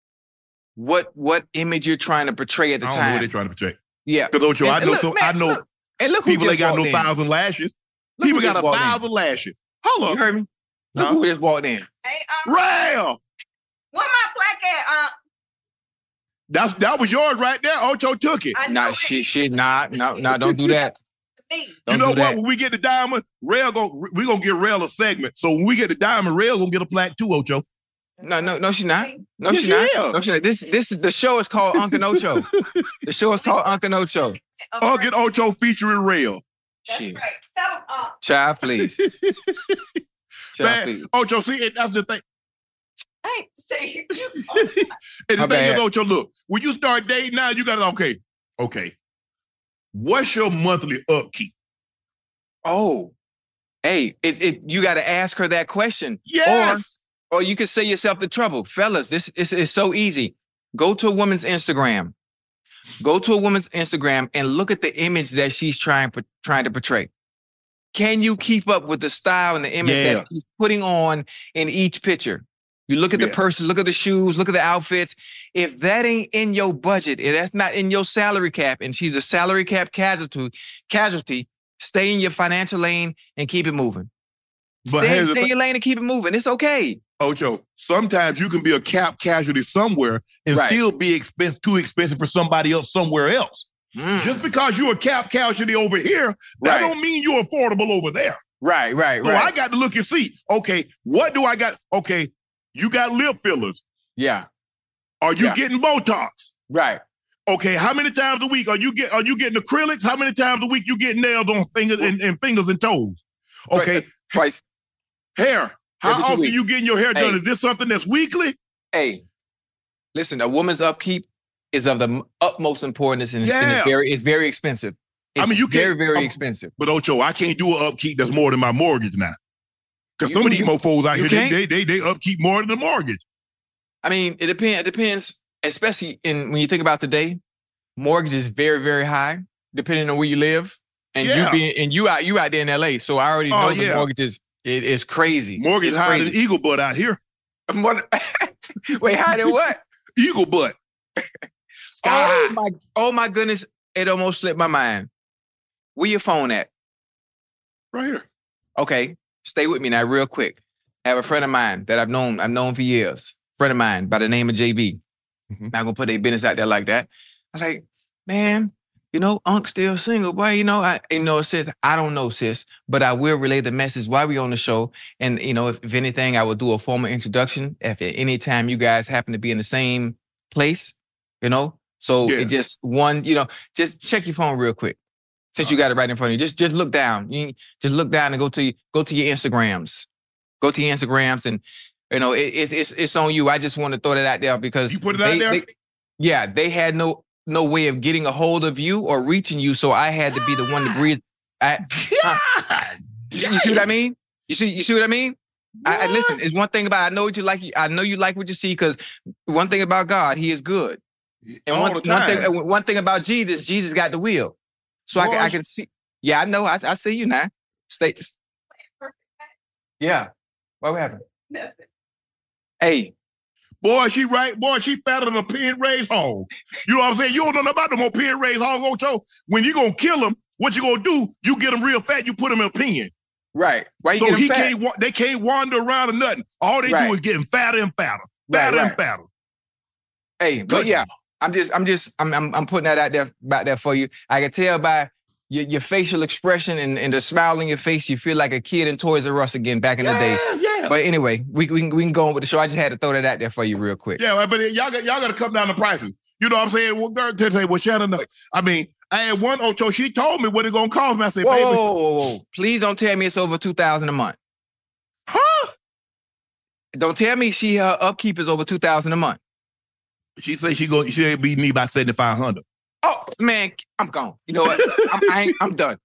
what image you're trying to portray at the time. I don't know what they're trying to portray. Yeah. Because Ocho, I know people ain't got no 1,000 lashes. People got 1,000 lashes. Hold on. You heard me? Look who just walked in. Hey, Rail. Where my plaque at, That was yours right there. Ocho took it. Nah, nah, don't do that. You know what? When we get the diamond, we're gonna get Rail a segment. So when we get the diamond, Rail gonna get a plaque too, Ocho. No, she's not. No, she's not. No, she's not. This the show is called Uncle Ocho. The show is called Uncle Ocho. Uncle Ocho featuring Rail. That's right. Tell him, Child, please. Man, Ocho, see, that's the thing. I ain't say you. And the thing is, Ocho, look, when you start dating now, you got to, okay. What's your monthly upkeep? Oh, hey, you got to ask her that question. Yes. Or you can save yourself the trouble. Fellas, this is so easy. Go to a woman's Instagram. Go to a woman's Instagram and look at the image that she's trying to portray. Can you keep up with the style and the image that she's putting on in each picture? You look at the person, look at the shoes, look at the outfits. If that ain't in your budget, if that's not in your salary cap, and she's a salary cap casualty, stay in your financial lane and keep it moving. Stay in your lane and keep it moving. It's okay. Ocho, sometimes you can be a cap casualty somewhere and still be too expensive for somebody else somewhere else. Just because you're a cap casualty over here, that don't mean you're affordable over there. Right. So I got to look and see, okay, what do I got? Okay, you got lip fillers. Yeah. Are you getting Botox? Right. Okay, how many times a week are you getting acrylics? How many times a week you get nails on fingers and fingers and toes? Okay. Twice. Hair. How often you getting your hair done? Is this something that's weekly? Hey, listen, a woman's upkeep is of the utmost importance, and it's very expensive. You can't, very expensive. But Ocho, I can't do an upkeep that's more than my mortgage now. Because some of these mofos out here, they upkeep more than the mortgage. I mean, it depends, especially when you think about today, mortgage is very, very high, depending on where you live. And you out there in LA, so I already know the mortgage is crazy. Mortgage is higher than Eagle Butt out here. Wait, higher than what? Eagle Butt. Oh my goodness. it almost slipped my mind. Where your phone at? Right here. Okay, stay with me now real quick. I have a friend of mine that I've known for years. Friend of mine by the name of JB. Not gonna put their business out there like that. I was like, man, Unc's still single, boy. Sis, I don't know, sis, but I will relay the message while we on the show. And if anything, I will do a formal introduction if at any time you guys happen to be in the same place, So it just just check your phone real quick. Since you got it right in front of you, just look down. You just look down and go to your Instagrams. Go to your Instagrams, and it's on you. I just want to throw that out there because you put it out there. They had no way of getting a hold of you or reaching you, so I had to be the one to breathe. You see what I mean? You see what I mean? I listen. It's one thing about I know what you like. I know you like what you see because one thing about God, He is good, and one thing about Jesus got the wheel. So I can see. Yeah, I know. I see you now. Stay. Yeah. What happened? Nothing. Hey. Boy, she right. Boy, she fatter than a pin raised hog. You know what I'm saying? You don't know nothing about them more pin raised hog, Ocho. When you gonna kill them, what you gonna do? You get them real fat. You put them in a pen. Right. Why you so get them fat? They can't wander around or nothing. All they do is getting fatter and fatter, and fatter. Hey, but yeah. I'm putting that out there for you. I can tell by your facial expression and the smile on your face, you feel like a kid in Toys R Us again back in the day. Yeah. But anyway, we can go on with the show. I just had to throw that out there for you real quick. Yeah, but y'all got to come down the prices. You know what I'm saying? Well, girl, to say, well, Shannon, I mean, I had one Ocho. She told me what it's gonna cost me. I said, baby, whoa. Please don't tell me it's over $2,000 a month. Huh? Don't tell me her upkeep is over $2,000 a month. She said she beat me by $7,500. Oh man, I'm gone. You know what? I'm done.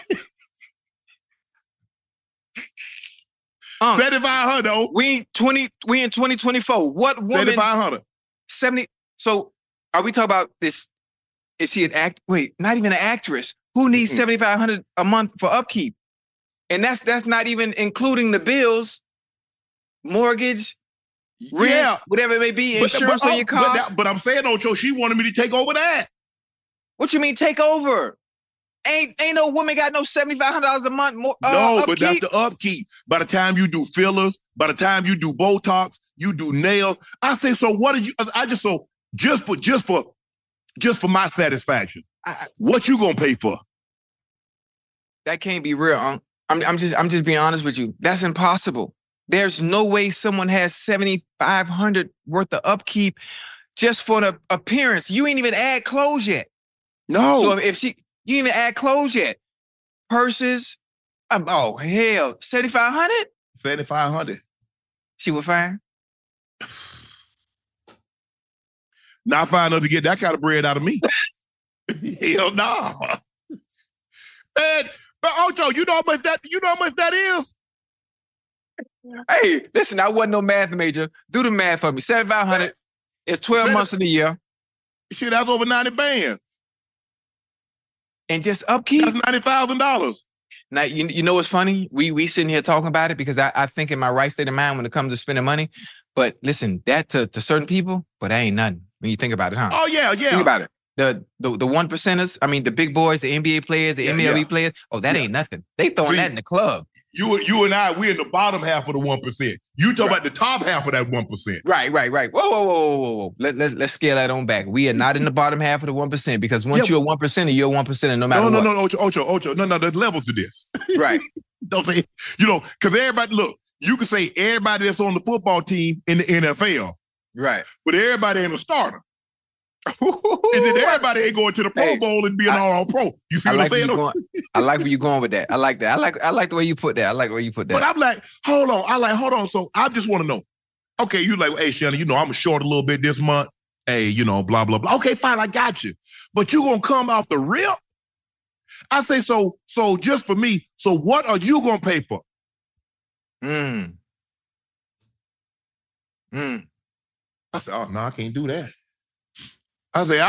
$7,500. We in 2024. What woman? $7,500. 70. So are we talking about this? Is she an act? Wait, not even an actress. Who needs $7,500 a month for upkeep? And that's not even including the bills, mortgage, rent, whatever it may be, insurance on your car. But I'm saying, Ocho, she wanted me to take over that. What you mean take over? Ain't no woman got no $7,500 a month more. No, upkeep. But that's the upkeep. By the time you do fillers, by the time you do Botox, you do nails. I say, so what are you? Just for my satisfaction, what you gonna pay for? That can't be real. I'm just being honest with you. That's impossible. There's no way someone has $7,500 worth of upkeep just for an appearance. You ain't even add clothes yet. No. So you ain't even add clothes yet. Purses. Oh hell, $7,500. $7,500. She was fine. Not fine enough to get that kind of bread out of me. Hell no. Man, but Ocho, you know how much that is? Hey, listen, I wasn't no math major. Do the math for me. $7,500. It's 12 months in the year. Shit, that's over 90 bands. And just upkeep. That's $90,000. Now, you know what's funny? We sitting here talking about it because I think in my right state of mind when it comes to spending money. But listen, that to certain people, but that ain't nothing when you think about it, huh? Oh, yeah. Think about it. The one percenters, I mean, the big boys, the NBA players, the MLB players, that ain't nothing. They throwing that in the club. You and I, we're in the bottom half of the 1%. You talk about the top half of that 1%. Right. Whoa. Let's scale that on back. We are not in the bottom half of the 1% because once you're a 1%, you're a 1% no matter what. No, Ocho. No, there's levels to this. Right. Don't say, because everybody, look, you can say everybody that's on the football team in the NFL. Right. But everybody ain't a starter. And then everybody ain't going to the Pro Bowl and being all pro. You see what I'm saying? I like where you're going with that. I like that. I like the way you put that. But I'm like, hold on. So I just want to know. Okay, you like, hey, Shannon, I'm short a little bit this month. Hey, blah, blah, blah. Okay, fine, I got you. But you gonna come off the rip? I say, so just for me, so what are you gonna pay for? I said, oh, no, I can't do that. I say,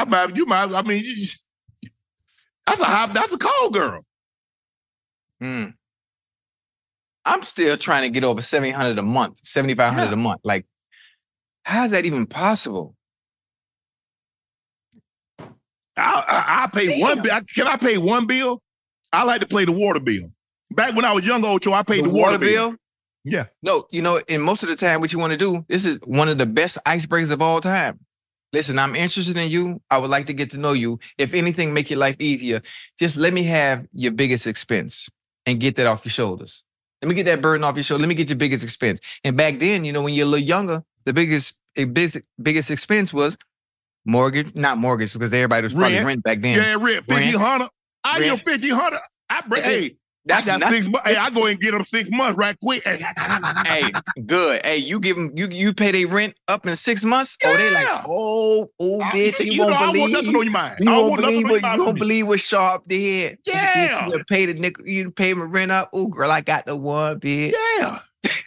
that's a call girl. I'm still trying to get over $7,500 a month. A month. Like, how is that even possible? I pay one bill. Can I pay one bill? I like to play the water bill. Back when I was young, Ocho, I paid the water bill. Yeah. No, and most of the time, what you want to do, this is one of the best icebreakers of all time. Listen, I'm interested in you. I would like to get to know you. If anything, make your life easier. Just let me have your biggest expense and get that off your shoulders. Let me get that burden off your shoulder. Let me get your biggest expense. And back then, when you're a little younger, the biggest expense was mortgage, not mortgage, because everybody was probably rent back then. Yeah, rent, $1,500. I give $1,500. I got 6 months. Hey, I go and get them 6 months right quick. Hey, good. Hey, you give them, you pay their rent up in 6 months. Yeah. Oh, they like, bitch, you won't believe. I want nothing on your mind. You won't believe what Sharp did. Yeah. You pay the nickel, you pay my rent up. Oh, girl, I got the one, bitch. Yeah.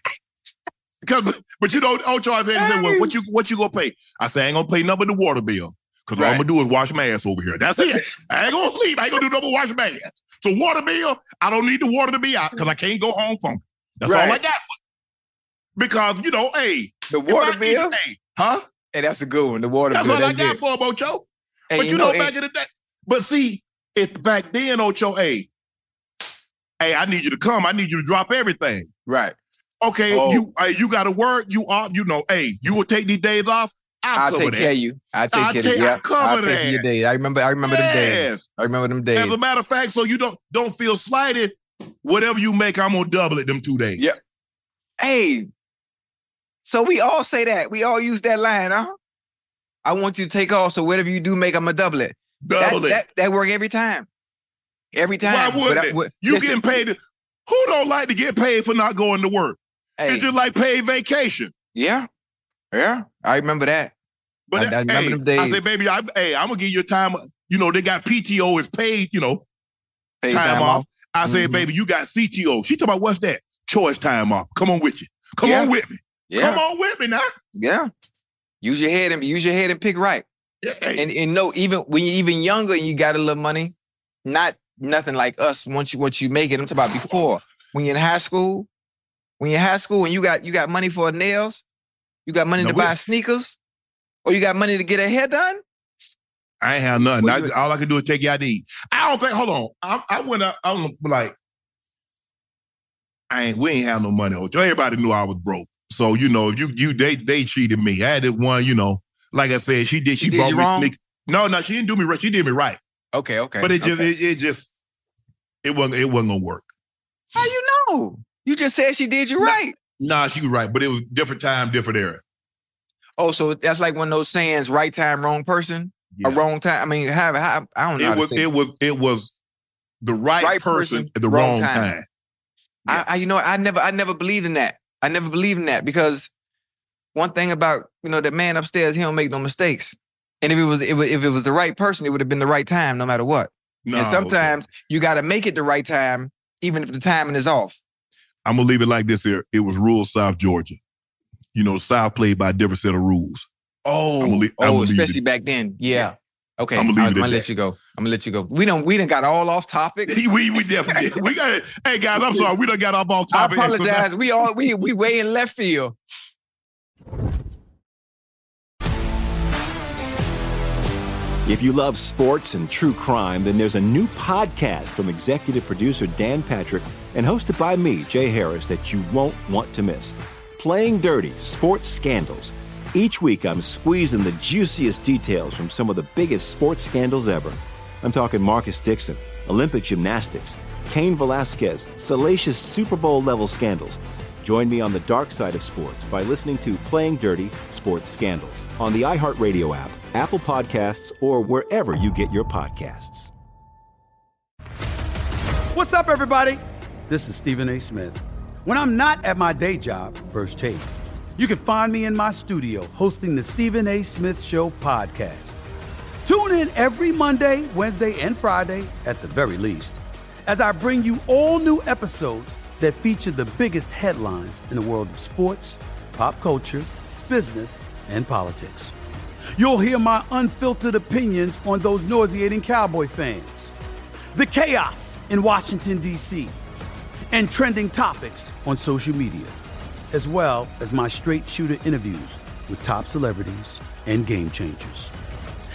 But Ocho, I said, well, what you gonna pay? I said, I ain't gonna pay nothing but the water bill. Because all I'm gonna do is wash my ass over here. That's it. I ain't gonna sleep. I ain't gonna do nothing but wash my ass. So water bill, I don't need the water to be out because I can't go home funky. That's all I got. Because, the water bill? Huh? Hey, that's a good one. The water bill. That's all I got for him, Ocho. Hey, but back in the day. But see, back then, Ocho, hey, I need you to come. I need you to drop everything. Right. Okay, you got to work. You will take these days off. I'll take care of you. I'll take care of you. I'll take your days. I remember them days. I remember them days. As a matter of fact, so you don't feel slighted. Whatever you make, I'm gonna double it them 2 days. Yeah. Hey, so we all say that. We all use that line, huh? I want you to take off, so whatever you do make, I'm gonna double it. That work every time. Every time. Why wouldn't it? You getting paid? Who don't like to get paid for not going to work? Hey. It's just like paid vacation. Yeah. Yeah, I remember that. But I remember them days. I said, baby, I'm gonna give you a time. They got PTO is paid. Paid time off. I said, baby, you got CTO. She talking about what's that? Choice time off. Come on with you. Come on with me. Yeah. Come on with me now. Yeah. Use your head and pick right. Yeah. And no, even when you're even younger and you got a little money, nothing like us. Once you make it, I'm talking about before. When you're in high school, and you got money for nails. You got money to buy sneakers? Or you got money to get a hair done? I ain't have nothing. All I can do is take you out to eat. I don't think, hold on. I went up, I'm like, we ain't have no money. Everybody knew I was broke. So, they cheated me. I had this one, like I said, she brought me sneakers. No, she didn't do me right. She did me right. Okay. But it wasn't gonna work. How you know? You just said she did you right. Nah, she was right, but it was different time, different era. Oh, so that's like one of those sayings: right time, wrong person, a wrong time. I mean, I don't know. It was the right person at the wrong time. Yeah. I never believed in that. I never believed in that because one thing about the man upstairs, he don't make no mistakes. And if it was the right person, it would have been the right time, no matter what. No, and sometimes you got to make it the right time, even if the timing is off. I'm going to leave it like this here. It was rural South Georgia. South played by a different set of rules. Especially back then. Yeah. Okay. I'm going to let you go. We done got all off topic. we definitely did. Hey guys, I'm sorry. We done got off topic. I apologize. We way in left field. If you love sports and true crime, then there's a new podcast from executive producer Dan Patrick and hosted by me, Jay Harris, that you won't want to miss. Playing Dirty: Sports Scandals. Each week, I'm squeezing the juiciest details from some of the biggest sports scandals ever. I'm talking Marcus Dixon, Olympic gymnastics, Cain Velasquez, salacious Super Bowl-level scandals. Join me on the dark side of sports by listening to Playing Dirty: Sports Scandals on the iHeartRadio app, Apple Podcasts, or wherever you get your podcasts. What's up, everybody? This is Stephen A. Smith. When I'm not at my day job, First Take, you can find me in my studio hosting the Stephen A. Smith Show podcast. Tune in every Monday, Wednesday, and Friday, at the very least, as I bring you all new episodes that feature the biggest headlines in the world of sports, pop culture, business, and politics. You'll hear my unfiltered opinions on those nauseating Cowboy fans, the chaos in Washington, D.C., and trending topics on social media, as well as my straight shooter interviews with top celebrities and game changers.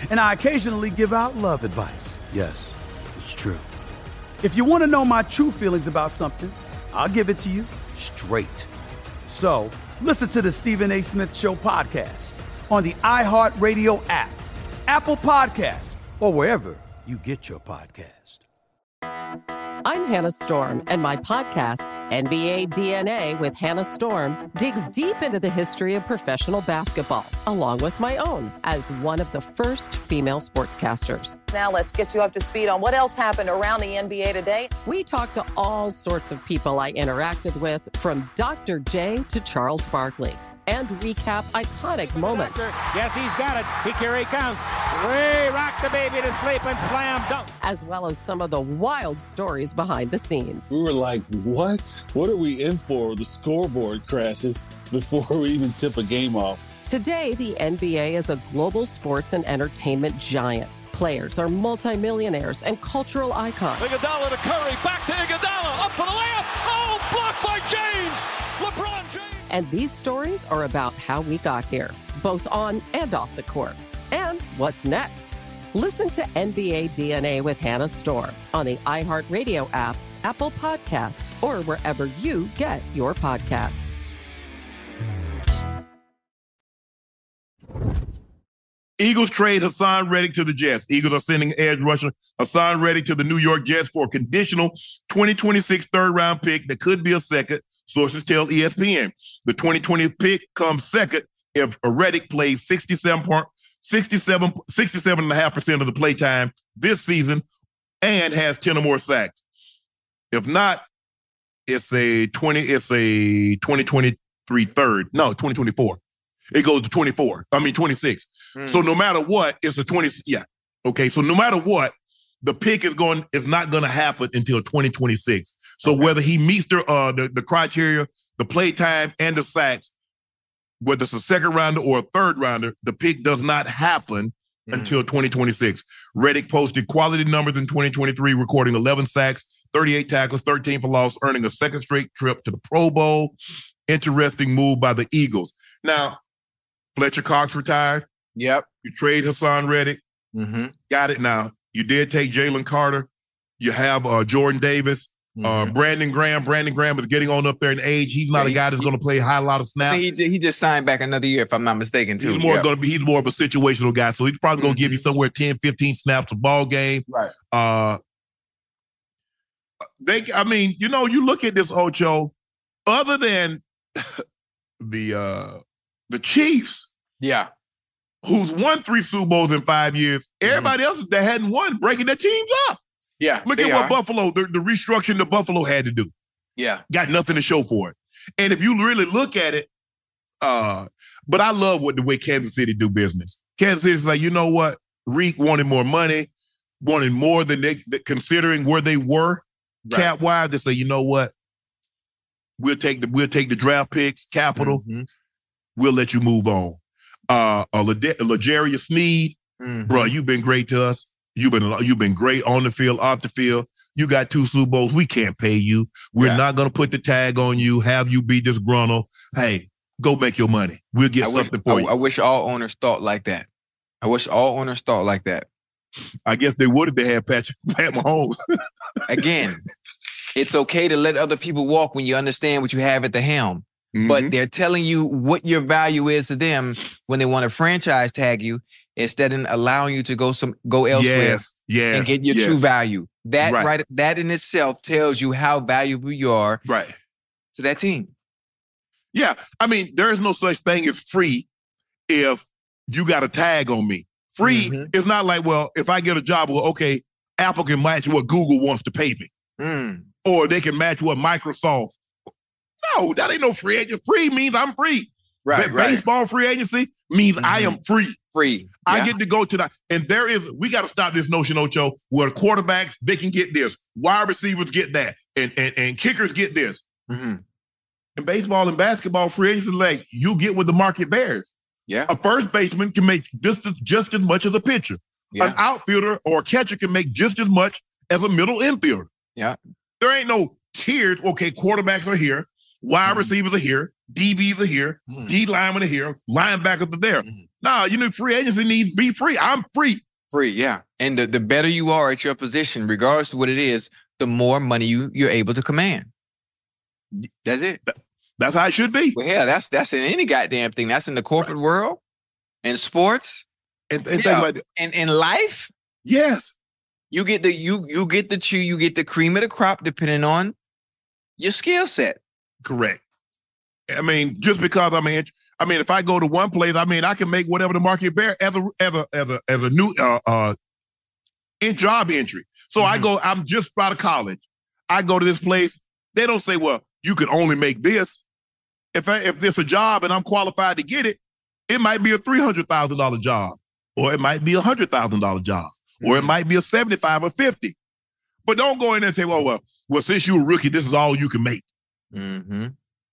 And I occasionally give out love advice. Yes, it's true. If you want to know my true feelings about something, I'll give it to you straight. So, listen to the Stephen A. Smith Show podcast on the iHeartRadio app, Apple Podcasts, or wherever you get your podcast. I'm Hannah Storm, and my podcast, NBA DNA with Hannah Storm, digs deep into the history of professional basketball, along with my own, as one of the first female sportscasters. Now let's get you up to speed on what else happened around the NBA today. We talked to all sorts of people I interacted with, from Dr. J to Charles Barkley, and recap iconic moments. Yes, he's got it. Here he comes. Way rock the baby to sleep and slam dunk. As well as some of the wild stories behind the scenes. We were like, what? What are we in for? The scoreboard crashes before we even tip a game off. Today, the NBA is a global sports and entertainment giant. Players are multimillionaires and cultural icons. Iguodala to Curry, back to Iguodala, up for the layup. Oh, blocked by James. LeBron James. And these stories are about how we got here, both on and off the court. And what's next? Listen to NBA DNA with Hannah Storm on the iHeartRadio app, Apple Podcasts, or wherever you get your podcasts. Eagles trade Hassan Reddick to the Jets. Eagles are sending edge rusher Hassan Reddick to the New York Jets for a conditional 2026 third-round pick that could be a second. Sources tell ESPN. The 2020 pick comes second if Reddick plays 67.5% of the play time this season and has 10 or more sacks. If not, it's a 2023 third. No, 2024. It goes to 26. So no matter what, it's a 20. Yeah. Okay. So no matter what, the pick is not going to happen until 2026. So whether he meets the criteria, the play time, and the sacks, whether it's a second rounder or a third rounder, the pick does not happen until 2026. Reddick posted quality numbers in 2023, recording 11 sacks, 38 tackles, 13 for loss, earning a second straight trip to the Pro Bowl. Interesting move by the Eagles. Now, Fletcher Cox retired. Yep. You trade Hassan Reddick. Mm-hmm. Got it now. You did take Jalen Carter. You have Jordan Davis. Brandon Graham. Brandon Graham is getting on up there in age. He's not a guy that's going to play a lot of snaps. He just signed back another year, if I'm not mistaken, too. He's more of a situational guy. So he's probably going to give you somewhere 10, 15 snaps a ball game. Right. You look at this, Ocho, other than the Chiefs. Yeah. Who's won 3 Super Bowls in 5 years. Everybody else that hadn't won, breaking their teams up. Yeah. Look at what Buffalo, the restructuring that Buffalo had to do. Yeah. Got nothing to show for it. And if you really look at it, but I love the way Kansas City do business. Kansas City's like, you know what? Reek wanted more money, wanted more than considering where they were cap-wise. They say, you know what? We'll take the draft picks, capital. Mm-hmm. We'll let you move on. L'Jarius Sneed, bro, you've been great to us. You've been great on the field, off the field. You got 2 Super Bowls. We can't pay you. We're not going to put the tag on you, have you be disgruntled. Hey, go make your money. We'll get something for you. I wish all owners thought like that. I guess they would if they had Pat Mahomes. Again, it's okay to let other people walk when you understand what you have at the helm. Mm-hmm. But they're telling you what your value is to them when they want to franchise tag you instead of allowing you to go elsewhere and get your true value. That in itself tells you how valuable you are to that team. Yeah. I mean, there is no such thing as free if you got a tag on me. Free is not like, well, if I get a job, well, okay, Apple can match what Google wants to pay me. Or they can match what Microsoft. No, that ain't no free agent. Free means I'm free. Baseball free agency means I am free. I get to go to that. And we got to stop this notion, Ocho, where the quarterbacks, they can get this. Wide receivers get that. And kickers get this. In baseball and basketball, free agency, like, you get what the market bears. Yeah. A first baseman can make just as much as a pitcher. Yeah. An outfielder or a catcher can make just as much as a middle infielder. Yeah. There ain't no tiers. Okay, quarterbacks are here. Wide receivers are here. DBs are here. D linemen are here. Linebackers are there. No, free agency needs to be free. I'm free. Free, yeah. And the better you are at your position, regardless of what it is, the more money you're able to command. That's it. That's how it should be. Well, yeah, that's in any goddamn thing. That's in the corporate world, in sports, and in life. Yes, you get the cream of the crop depending on your skill set. Correct. I mean, just because if I go to one place, I can make whatever the market bear as a new in job entry. So I go. I'm just out of college. I go to this place. They don't say, "Well, you can only make this." If there's a job and I'm qualified to get it, it might be a $300,000 job, or it might be a $100,000 job, or it might be a 75 or 50. But don't go in there and say, well, since you're a rookie, this is all you can make. Mm-hmm.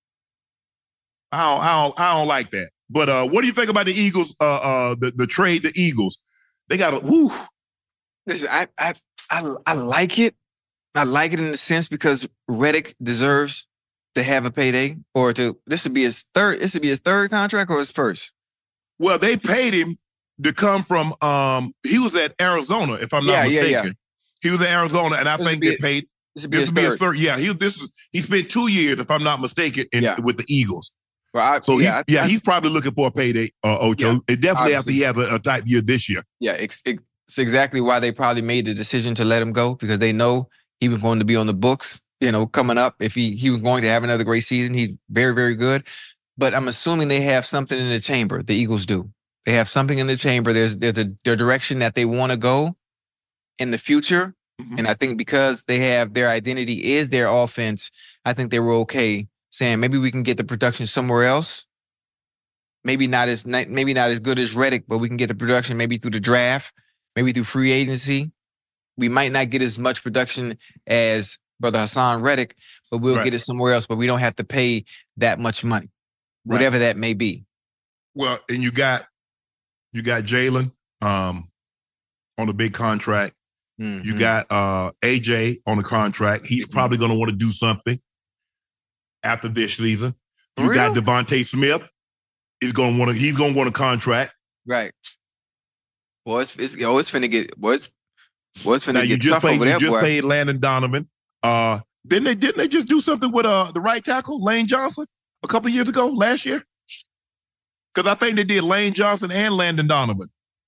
I don't like that. But what do you think about the Eagles? The trade, the Eagles, they got a whoo. Listen, I like it. I like it in the sense because Reddick deserves to have a payday, or this would be his third contract or his first. Well, they paid him to come from he was at Arizona, if I'm not mistaken. Yeah. He was at Arizona, and I think they paid. This would be his third. Yeah, he spent 2 years, if I'm not mistaken, with the Eagles. Well, he's probably looking for a payday, Ocho. Yeah, it definitely after he has a type year this year. Yeah, it's exactly why they probably made the decision to let him go, because they know he was going to be on the books, coming up. If he was going to have another great season, he's very, very good. But I'm assuming they have something in the chamber. The Eagles do. They have something in the chamber. There's their direction that they want to go in the future. Mm-hmm. And I think because they have their identity is their offense, I think they were okay saying maybe we can get the production somewhere else. Maybe not as good as Reddick, but we can get the production maybe through the draft, maybe through free agency. We might not get as much production as Brother Hassan Reddick, but we'll get it somewhere else. But we don't have to pay that much money, whatever that may be. Well, and you got Jalen on a big contract. Mm-hmm. You got AJ on a contract. He's probably going to want to do something after this season. You got Devontae Smith. He's going to want a contract. Right. Well, it's finna get what's finna now, get tough over there. You just paid Landon Donovan. Didn't they just do something with the right tackle, Lane Johnson, a couple years ago, last year? Because I think they did Lane Johnson and Landon Donovan.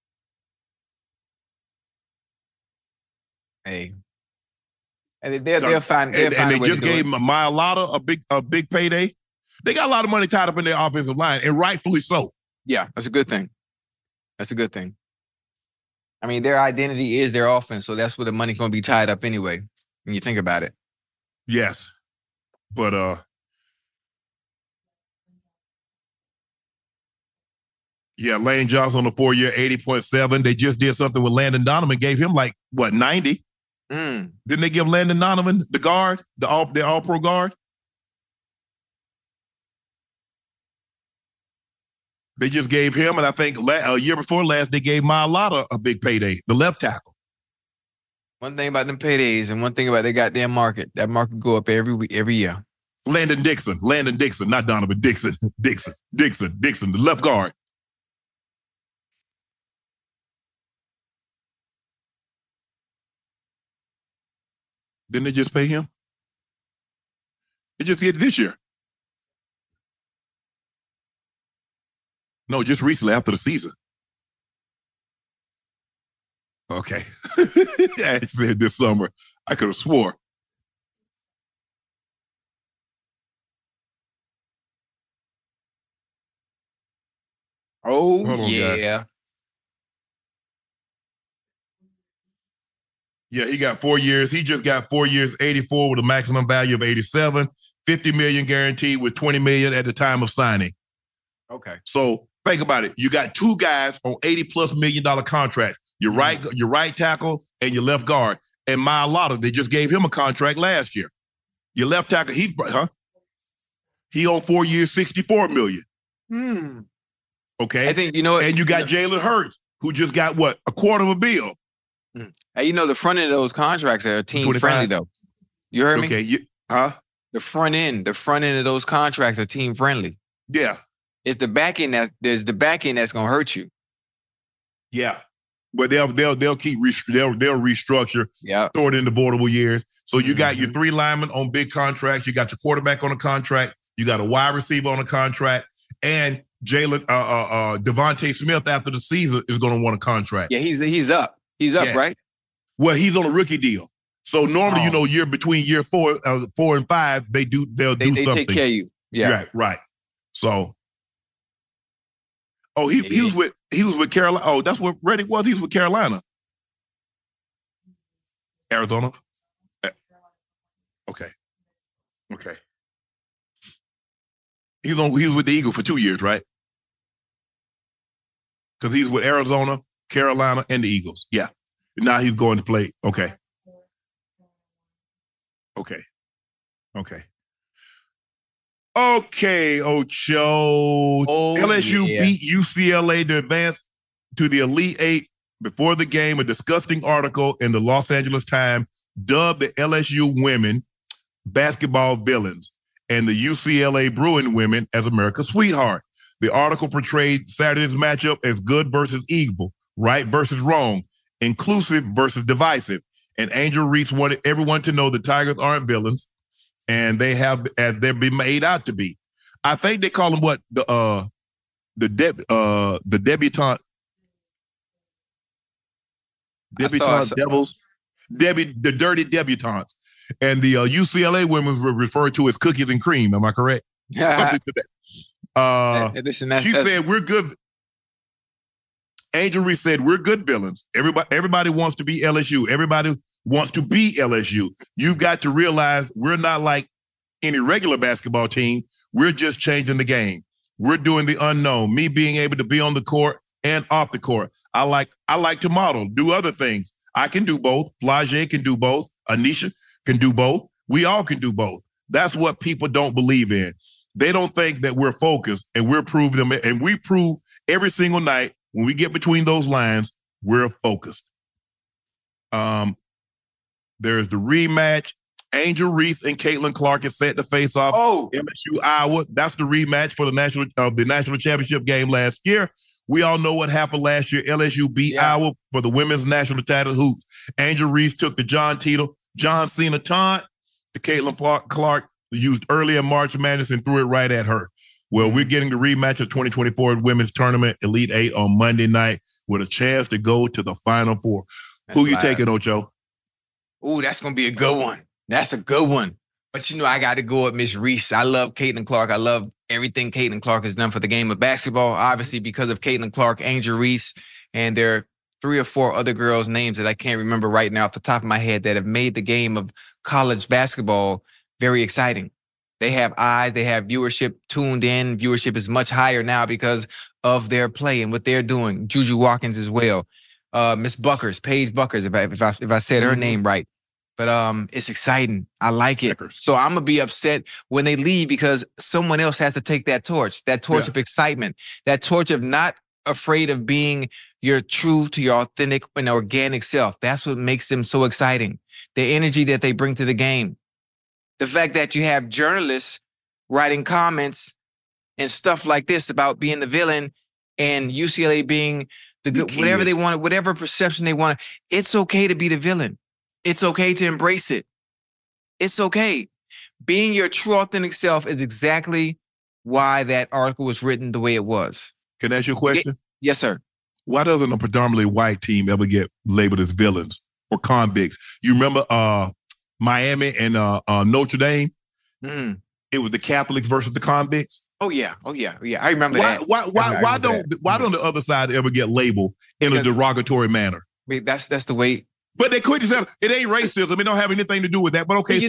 Hey, and they'll find. And they just gave Mailata a big payday. They got a lot of money tied up in their offensive line, and rightfully so. Yeah, that's a good thing. That's a good thing. I mean, their identity is their offense, so that's where the money's going to be tied up anyway, when you think about it. Yes. But, yeah, Lane Johnson on a 4-year, 80.7. They just did something with Landon Donovan, gave him 90? Didn't they give Landon Donovan the guard, the all-pro guard? They just gave him, and I think a year before last, they gave Mailata a big payday, the left tackle. One thing about them paydays and one thing about their goddamn market, that market go up every year. Landon Dixon, not Donovan, Dixon, the left guard. Didn't they just pay him? They just did it this year. No, just recently after the season. Okay. I said this summer. I could have swore. Oh, yeah. Guys. Yeah, he got 4 years. He just got 4 years, 84 with a maximum value of 87, 50 million guaranteed with 20 million at the time of signing. Okay. So think about it. You got two guys on $80+ million contracts. Your right tackle and your left guard. And Mailata, they just gave him a contract last year. Your left tackle, he on 4 years, $64 million. Okay. I think, and you got Jalen Hurts, who just got a quarter of a bill. Hey, the front end of those contracts are team 25? Friendly, though. You heard me? Okay. The front end of those contracts are team friendly. Yeah. It's the back end there's the back end that's gonna hurt you. Yeah, but they'll keep they'll restructure. Yeah, throw it into portable years. So you got your 3 linemen on big contracts. You got your quarterback on a contract. You got a wide receiver on a contract, and Devontae Smith after the season is going to want a contract. Yeah, he's up. He's up, right? Well, he's on a rookie deal. So normally, between year 4 and 5, they'll do something. They take care of you. Yeah, right. So, he was with Carolina. Oh, that's what Reddick was. He was with Carolina, Arizona. Okay. He was with the Eagles for 2 years, right? Because he's with Arizona, Carolina, and the Eagles. Yeah. Now he's going to play. Okay. Ocho. LSU beat UCLA to advance to the Elite Eight. Before the game, a disgusting article in the Los Angeles Times dubbed the LSU women basketball villains and the UCLA Bruin women as America's sweetheart. The article portrayed Saturday's matchup as good versus evil, right versus wrong, inclusive versus divisive. And Angel Reese wanted everyone to know the Tigers aren't villains, and they have, as they're being made out to be. I think they call them what the debutante devils, the dirty debutantes, and the UCLA women were referred to as cookies and cream. Am I correct? Yeah. Something to that. She said we're good. Angel Reese said we're good villains. Everybody wants to be LSU. Everybody wants to be LSU. You've got to realize we're not like any regular basketball team. We're just changing the game. We're doing the unknown. Me being able to be on the court and off the court. I like to model, do other things. I can do both. Flage can do both. Anisha can do both. We all can do both. That's what people don't believe in. They don't think that we're focused, and we're proving them. And we prove every single night when we get between those lines, we're focused. There's the rematch. Angel Reese and Caitlin Clark is set to face off. MSU Iowa. That's the rematch for the national championship game last year. We all know what happened last year. LSU beat Iowa for the women's national title hoops. Angel Reese took the John Cena taunt to Caitlin Clark, used early in March Madness and threw it right at her. Well, we're getting the rematch of 2024 Women's Tournament Elite Eight on Monday night with a chance to go to the Final Four. Who you taking, Ocho? Ooh, that's going to be a good one. That's a good one. But, I got to go with Miss Reese. I love Caitlin Clark. I love everything Caitlin Clark has done for the game of basketball. Obviously, because of Caitlin Clark, Angel Reese, and there are 3 or 4 other girls' names that I can't remember right now off the top of my head that have made the game of college basketball very exciting. They have eyes. They have viewership tuned in. Viewership is much higher now because of their play and what they're doing. Juju Watkins as well. Miss Buckers, Paige Buckers, if I said her name right. But it's exciting. I like it. So I'm going to be upset when they leave because someone else has to take that torch of excitement, that torch of not afraid of being your true to your authentic and organic self. That's what makes them so exciting. The energy that they bring to the game. The fact that you have journalists writing comments and stuff like this about being the villain and UCLA being the good, whatever they want, whatever perception they want. It's okay to be the villain. It's okay to embrace it. It's okay. Being your true authentic self is exactly why that article was written the way it was. Can I ask you a question? Yes, sir. Why doesn't a predominantly white team ever get labeled as villains or convicts? You remember Miami and Notre Dame? Mm-hmm. It was the Catholics versus the convicts. Oh yeah. I remember that. Why don't the other side ever get labeled in a derogatory manner? That's the way. But they couldn't say it ain't racism. It don't have anything to do with that. But okay,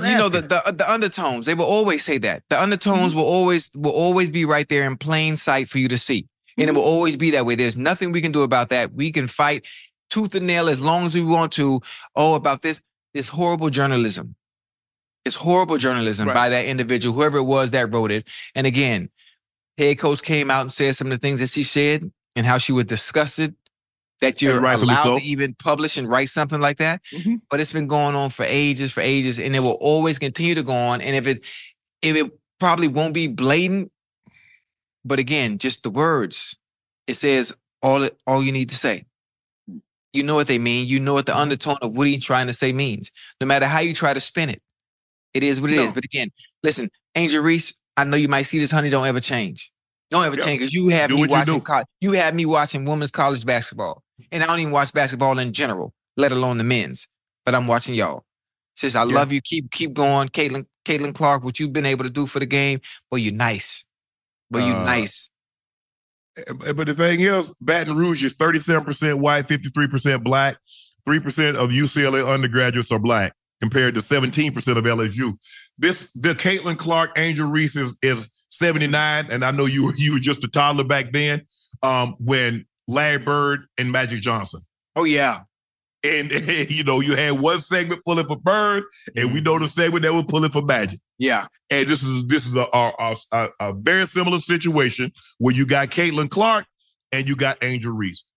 the undertones. They will always say that. The undertones will always be right there in plain sight for you to see, and it will always be that way. There's nothing we can do about that. We can fight tooth and nail as long as we want to. About this horrible journalism. It's horrible journalism by that individual, whoever it was that wrote it. And again, head coach came out and said some of the things that she said and how she was disgusted that you're allowed to even publish and write something like that. Mm-hmm. But it's been going on for ages, and it will always continue to go on. And if it probably won't be blatant, But again, just the words. It says all you need to say. You know what they mean. You know what the undertone of what he's trying to say means. No matter how you try to spin it, it is what it is. But again, listen, Angel Reese, I know you might see this, honey. Don't ever change. Don't ever change, because you have me watching. You have me watching women's college basketball, and I don't even watch basketball in general, let alone the men's. But I'm watching y'all. Sis, I love you. Keep going, Caitlin Clark. What you've been able to do for the game, boy, you nice. Boy, you nice. But the thing is, Baton Rouge is 37% white, 53% black. 3% of UCLA undergraduates are black, compared to 17% of LSU. The Caitlin Clark, Angel Reese is 79, and I know you were just a toddler back then. When Larry Bird and Magic Johnson. Oh yeah, and you had one segment pulling for Bird, and we know the segment that was pulling for Magic. Yeah, and this is a very similar situation where you got Caitlin Clark and you got Angel Reese,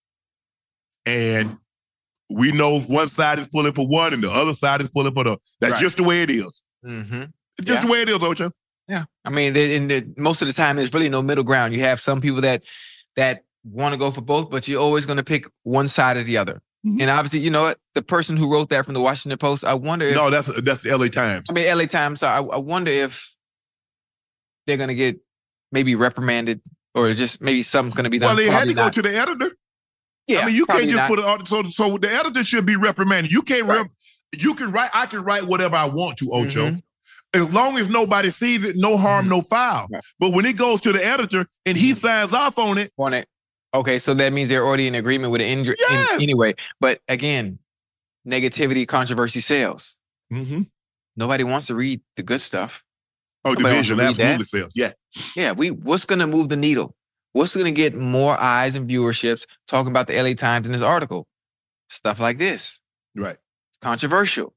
and we know one side is pulling for one and the other side is pulling for the. That's just the way it is. Mm-hmm. It's just the way it is, Ocho. Yeah, I mean, most of the time there's really no middle ground. You have some people that want to go for both, but you're always going to pick one side or the other. Mm-hmm. And obviously, you know what? The person who wrote that from the Washington Post, I wonder if... No, that's the LA Times. I mean, LA Times. So I wonder if they're going to get maybe reprimanded, or just maybe something's going to be done. Well, they had to go to the editor. Yeah, I mean, you can't just put it on. So the editor should be reprimanded. You can't you can write. I can write whatever I want to, Ocho. Mm-hmm. As long as nobody sees it, no harm, no foul. Right. But when it goes to the editor and he signs off on it. Okay, so that means they're already in agreement with the injury anyway. But again, negativity, controversy sells. Mm-hmm. Nobody wants to read the good stuff. Oh, division absolutely sells. Yeah. Yeah, what's going to move the needle? What's going to get more eyes and viewerships talking about the LA Times in this article? Stuff like this. Right. It's controversial.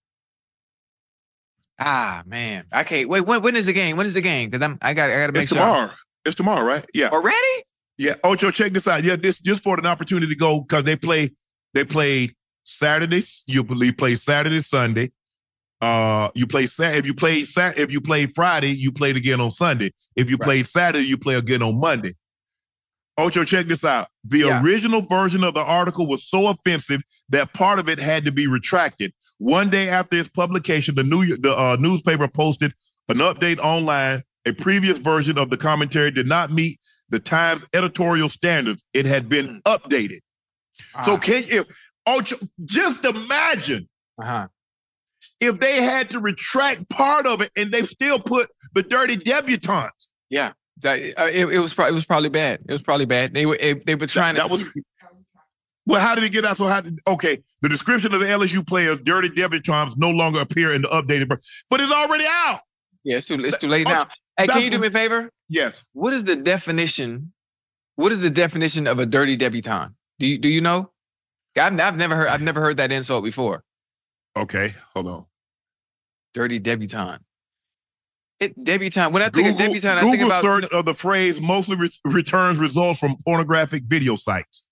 Ah, man. I can't wait. When is the game? When is the game? Because I gotta make sure. Tomorrow. It's tomorrow, right? Yeah. Already? Yeah. Ocho, check this out. Yeah, this just for an opportunity to go, because they played Saturdays. You play Saturday, Sunday. If you played Friday, you played again on Sunday. If you played Saturday, you play again on Monday. Ocho, check this out. The original version of the article was so offensive that part of it had to be retracted. One day after its publication, the newspaper posted an update online. A previous version of the commentary did not meet the Times editorial standards. It had been updated. So just imagine if they had to retract part of it and they still put the dirty debutantes. Yeah. It was probably bad. It was probably bad. They were trying to. Well, how did it get out? So the description of the LSU players, dirty debutantes, no longer appear in the updated version, but it's already out. Yeah, it's too late now. Hey, can you do me a favor? Yes. What is the definition? What is the definition of a dirty debutante? Do you know? I've never heard that insult before. Okay, hold on. Dirty debutante. Debutante. When I think of debutante, I think Google about search of the phrase mostly returns results from pornographic video sites.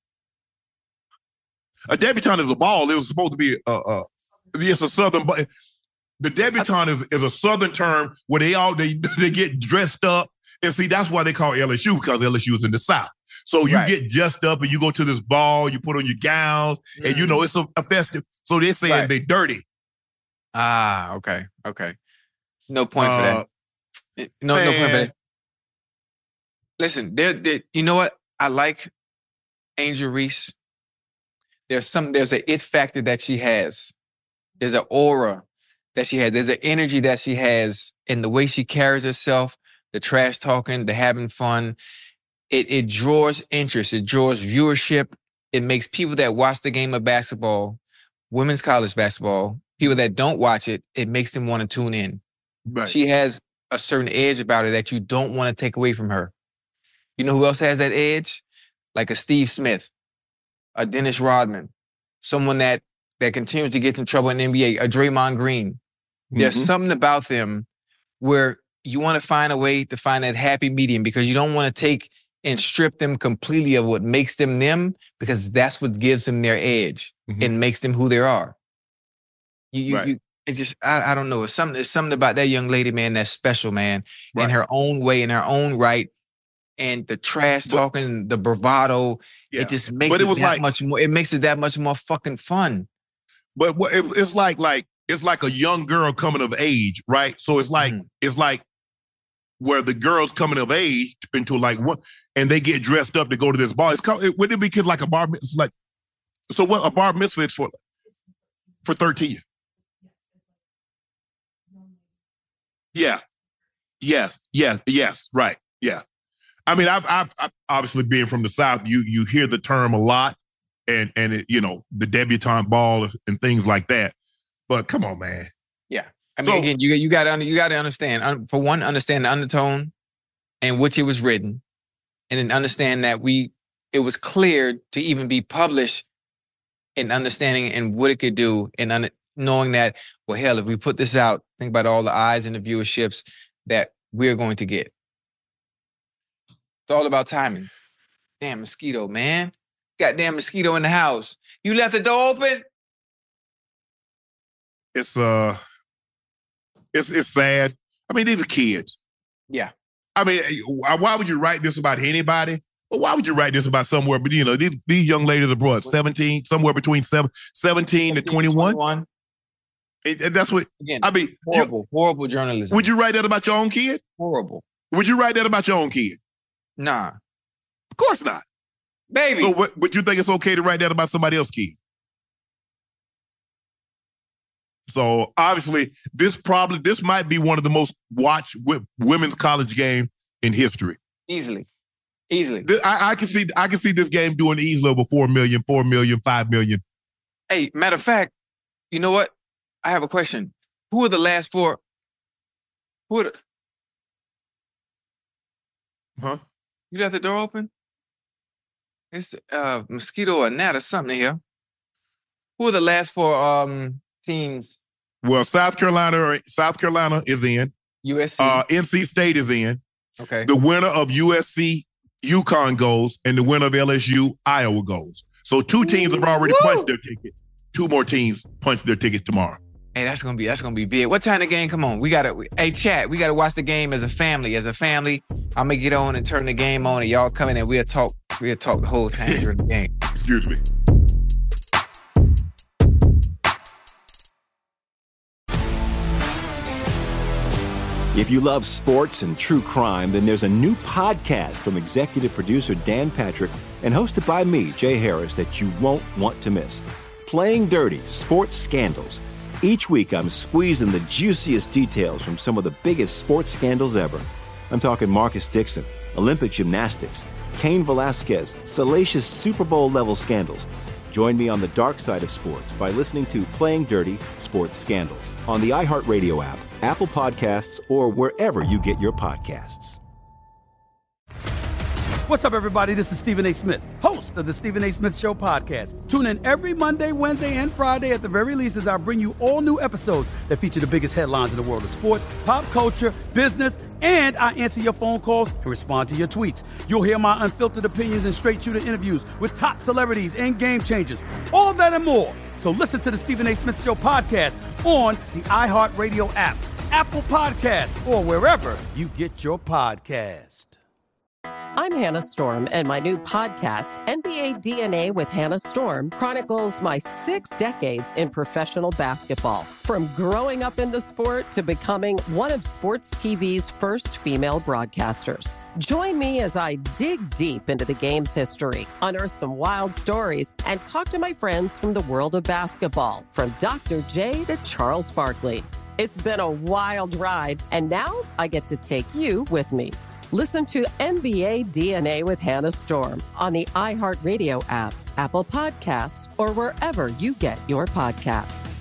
A debutante is a ball. It was supposed to be it's a southern. The debutante is a southern term where they get dressed up, and see that's why they call LSU, because LSU is in the South. So you get dressed up and you go to this ball. You put on your gowns, and it's a festive. So they're saying they're dirty. Ah, okay. No point for that. No point for that. Listen, you know what? I like Angel Reese. There's an it factor that she has. There's an aura that she has. There's an energy that she has in the way she carries herself, the trash talking, the having fun. It draws interest. It draws viewership. It makes people that watch the game of basketball, women's college basketball, people that don't watch it, it makes them want to tune in. Right. She has a certain edge about her that you don't want to take away from her. You know who else has that edge? Like a Steve Smith, a Dennis Rodman, someone that continues to get in trouble in the NBA, a Draymond Green. Mm-hmm. There's something about them where you want to find a way to find that happy medium, because you don't want to take and strip them completely of what makes them them, because that's what gives them their edge and makes them who they are. It's just, I don't know. It's something about that young lady, man, that's special, man, in her own way, in her own right. and the trash talking, the bravado, it just makes it makes it that much more fucking fun. But it's like it's like a young girl coming of age, right? So it's like where the girl's coming of age into like what, and they get dressed up to go to this bar. Would it be kids like a bar mitzvah? Like, so what a bar mitzvah is for 13? Yeah. Yes. Right. Yeah. I mean, I've obviously being from the South, you hear the term a lot, and it, the debutante ball and things like that. But come on, man. Yeah. I mean, again, you got to understand. For one, understand the undertone in which it was written, and then understand that it was cleared to even be published, and understanding and what it could do, and knowing that, well, hell, if we put this out, think about all the eyes and the viewerships that we're going to get. It's all about timing. Damn mosquito, man. Goddamn mosquito in the house. You left the door open? It's sad. I mean, these are kids. Yeah. I mean, why would you write this about anybody? Well, why would you write this about somewhere? But these young ladies are brought 17, somewhere between 17 to 21. And that's what, again, I mean. Horrible journalism. Would you write that about your own kid? Horrible. Would you write that about your own kid? Nah. Of course not. Baby. So would you think it's okay to write that about somebody else's kid? So obviously, this might be one of the most watched women's college game in history. Easily. I can see this game doing easily over 4 million, 5 million. Hey, matter of fact, you know what? I have a question. Who are the last four? Huh? You left the door open? It's mosquito or gnat or something here. Who are the last four teams? Well, South Carolina is in. USC. NC State is in. Okay. The winner of USC, UConn goes, and the winner of LSU, Iowa goes. So 2 teams have already punched their ticket. 2 more teams punch their tickets tomorrow. Hey, that's gonna be big. What time the game? Come on, chat. We gotta watch the game as a family. I'm gonna get on and turn the game on, and y'all come in and we'll talk the whole time during the game. Excuse me. If you love sports and true crime, then there's a new podcast from executive producer Dan Patrick and hosted by me, Jay Harris, that you won't want to miss. Playing Dirty: Sports Scandals. Each week, I'm squeezing the juiciest details from some of the biggest sports scandals ever. I'm talking Marcus Dixon, Olympic gymnastics, Cain Velasquez, salacious Super Bowl-level scandals. Join me on the dark side of sports by listening to Playing Dirty: Sports Scandals on the iHeartRadio app, Apple Podcasts, or wherever you get your podcasts. What's up, everybody? This is Stephen A. Smith, host of the Stephen A. Smith Show podcast. Tune in every Monday, Wednesday, and Friday at the very least as I bring you all new episodes that feature the biggest headlines in the world of sports, pop culture, business, and I answer your phone calls and respond to your tweets. You'll hear my unfiltered opinions and straight-shooter interviews with top celebrities and game changers. All of that and more. So listen to the Stephen A. Smith Show podcast on the iHeartRadio app, Apple Podcasts, or wherever you get your podcast. I'm Hannah Storm, and my new podcast, NBA DNA with Hannah Storm, chronicles my 6 decades in professional basketball. From growing up in the sport to becoming one of sports TV's first female broadcasters. Join me as I dig deep into the game's history, unearth some wild stories, and talk to my friends from the world of basketball, from Dr. J to Charles Barkley. It's been a wild ride, and now I get to take you with me. Listen to NBA DNA with Hannah Storm on the iHeartRadio app, Apple Podcasts, or wherever you get your podcasts.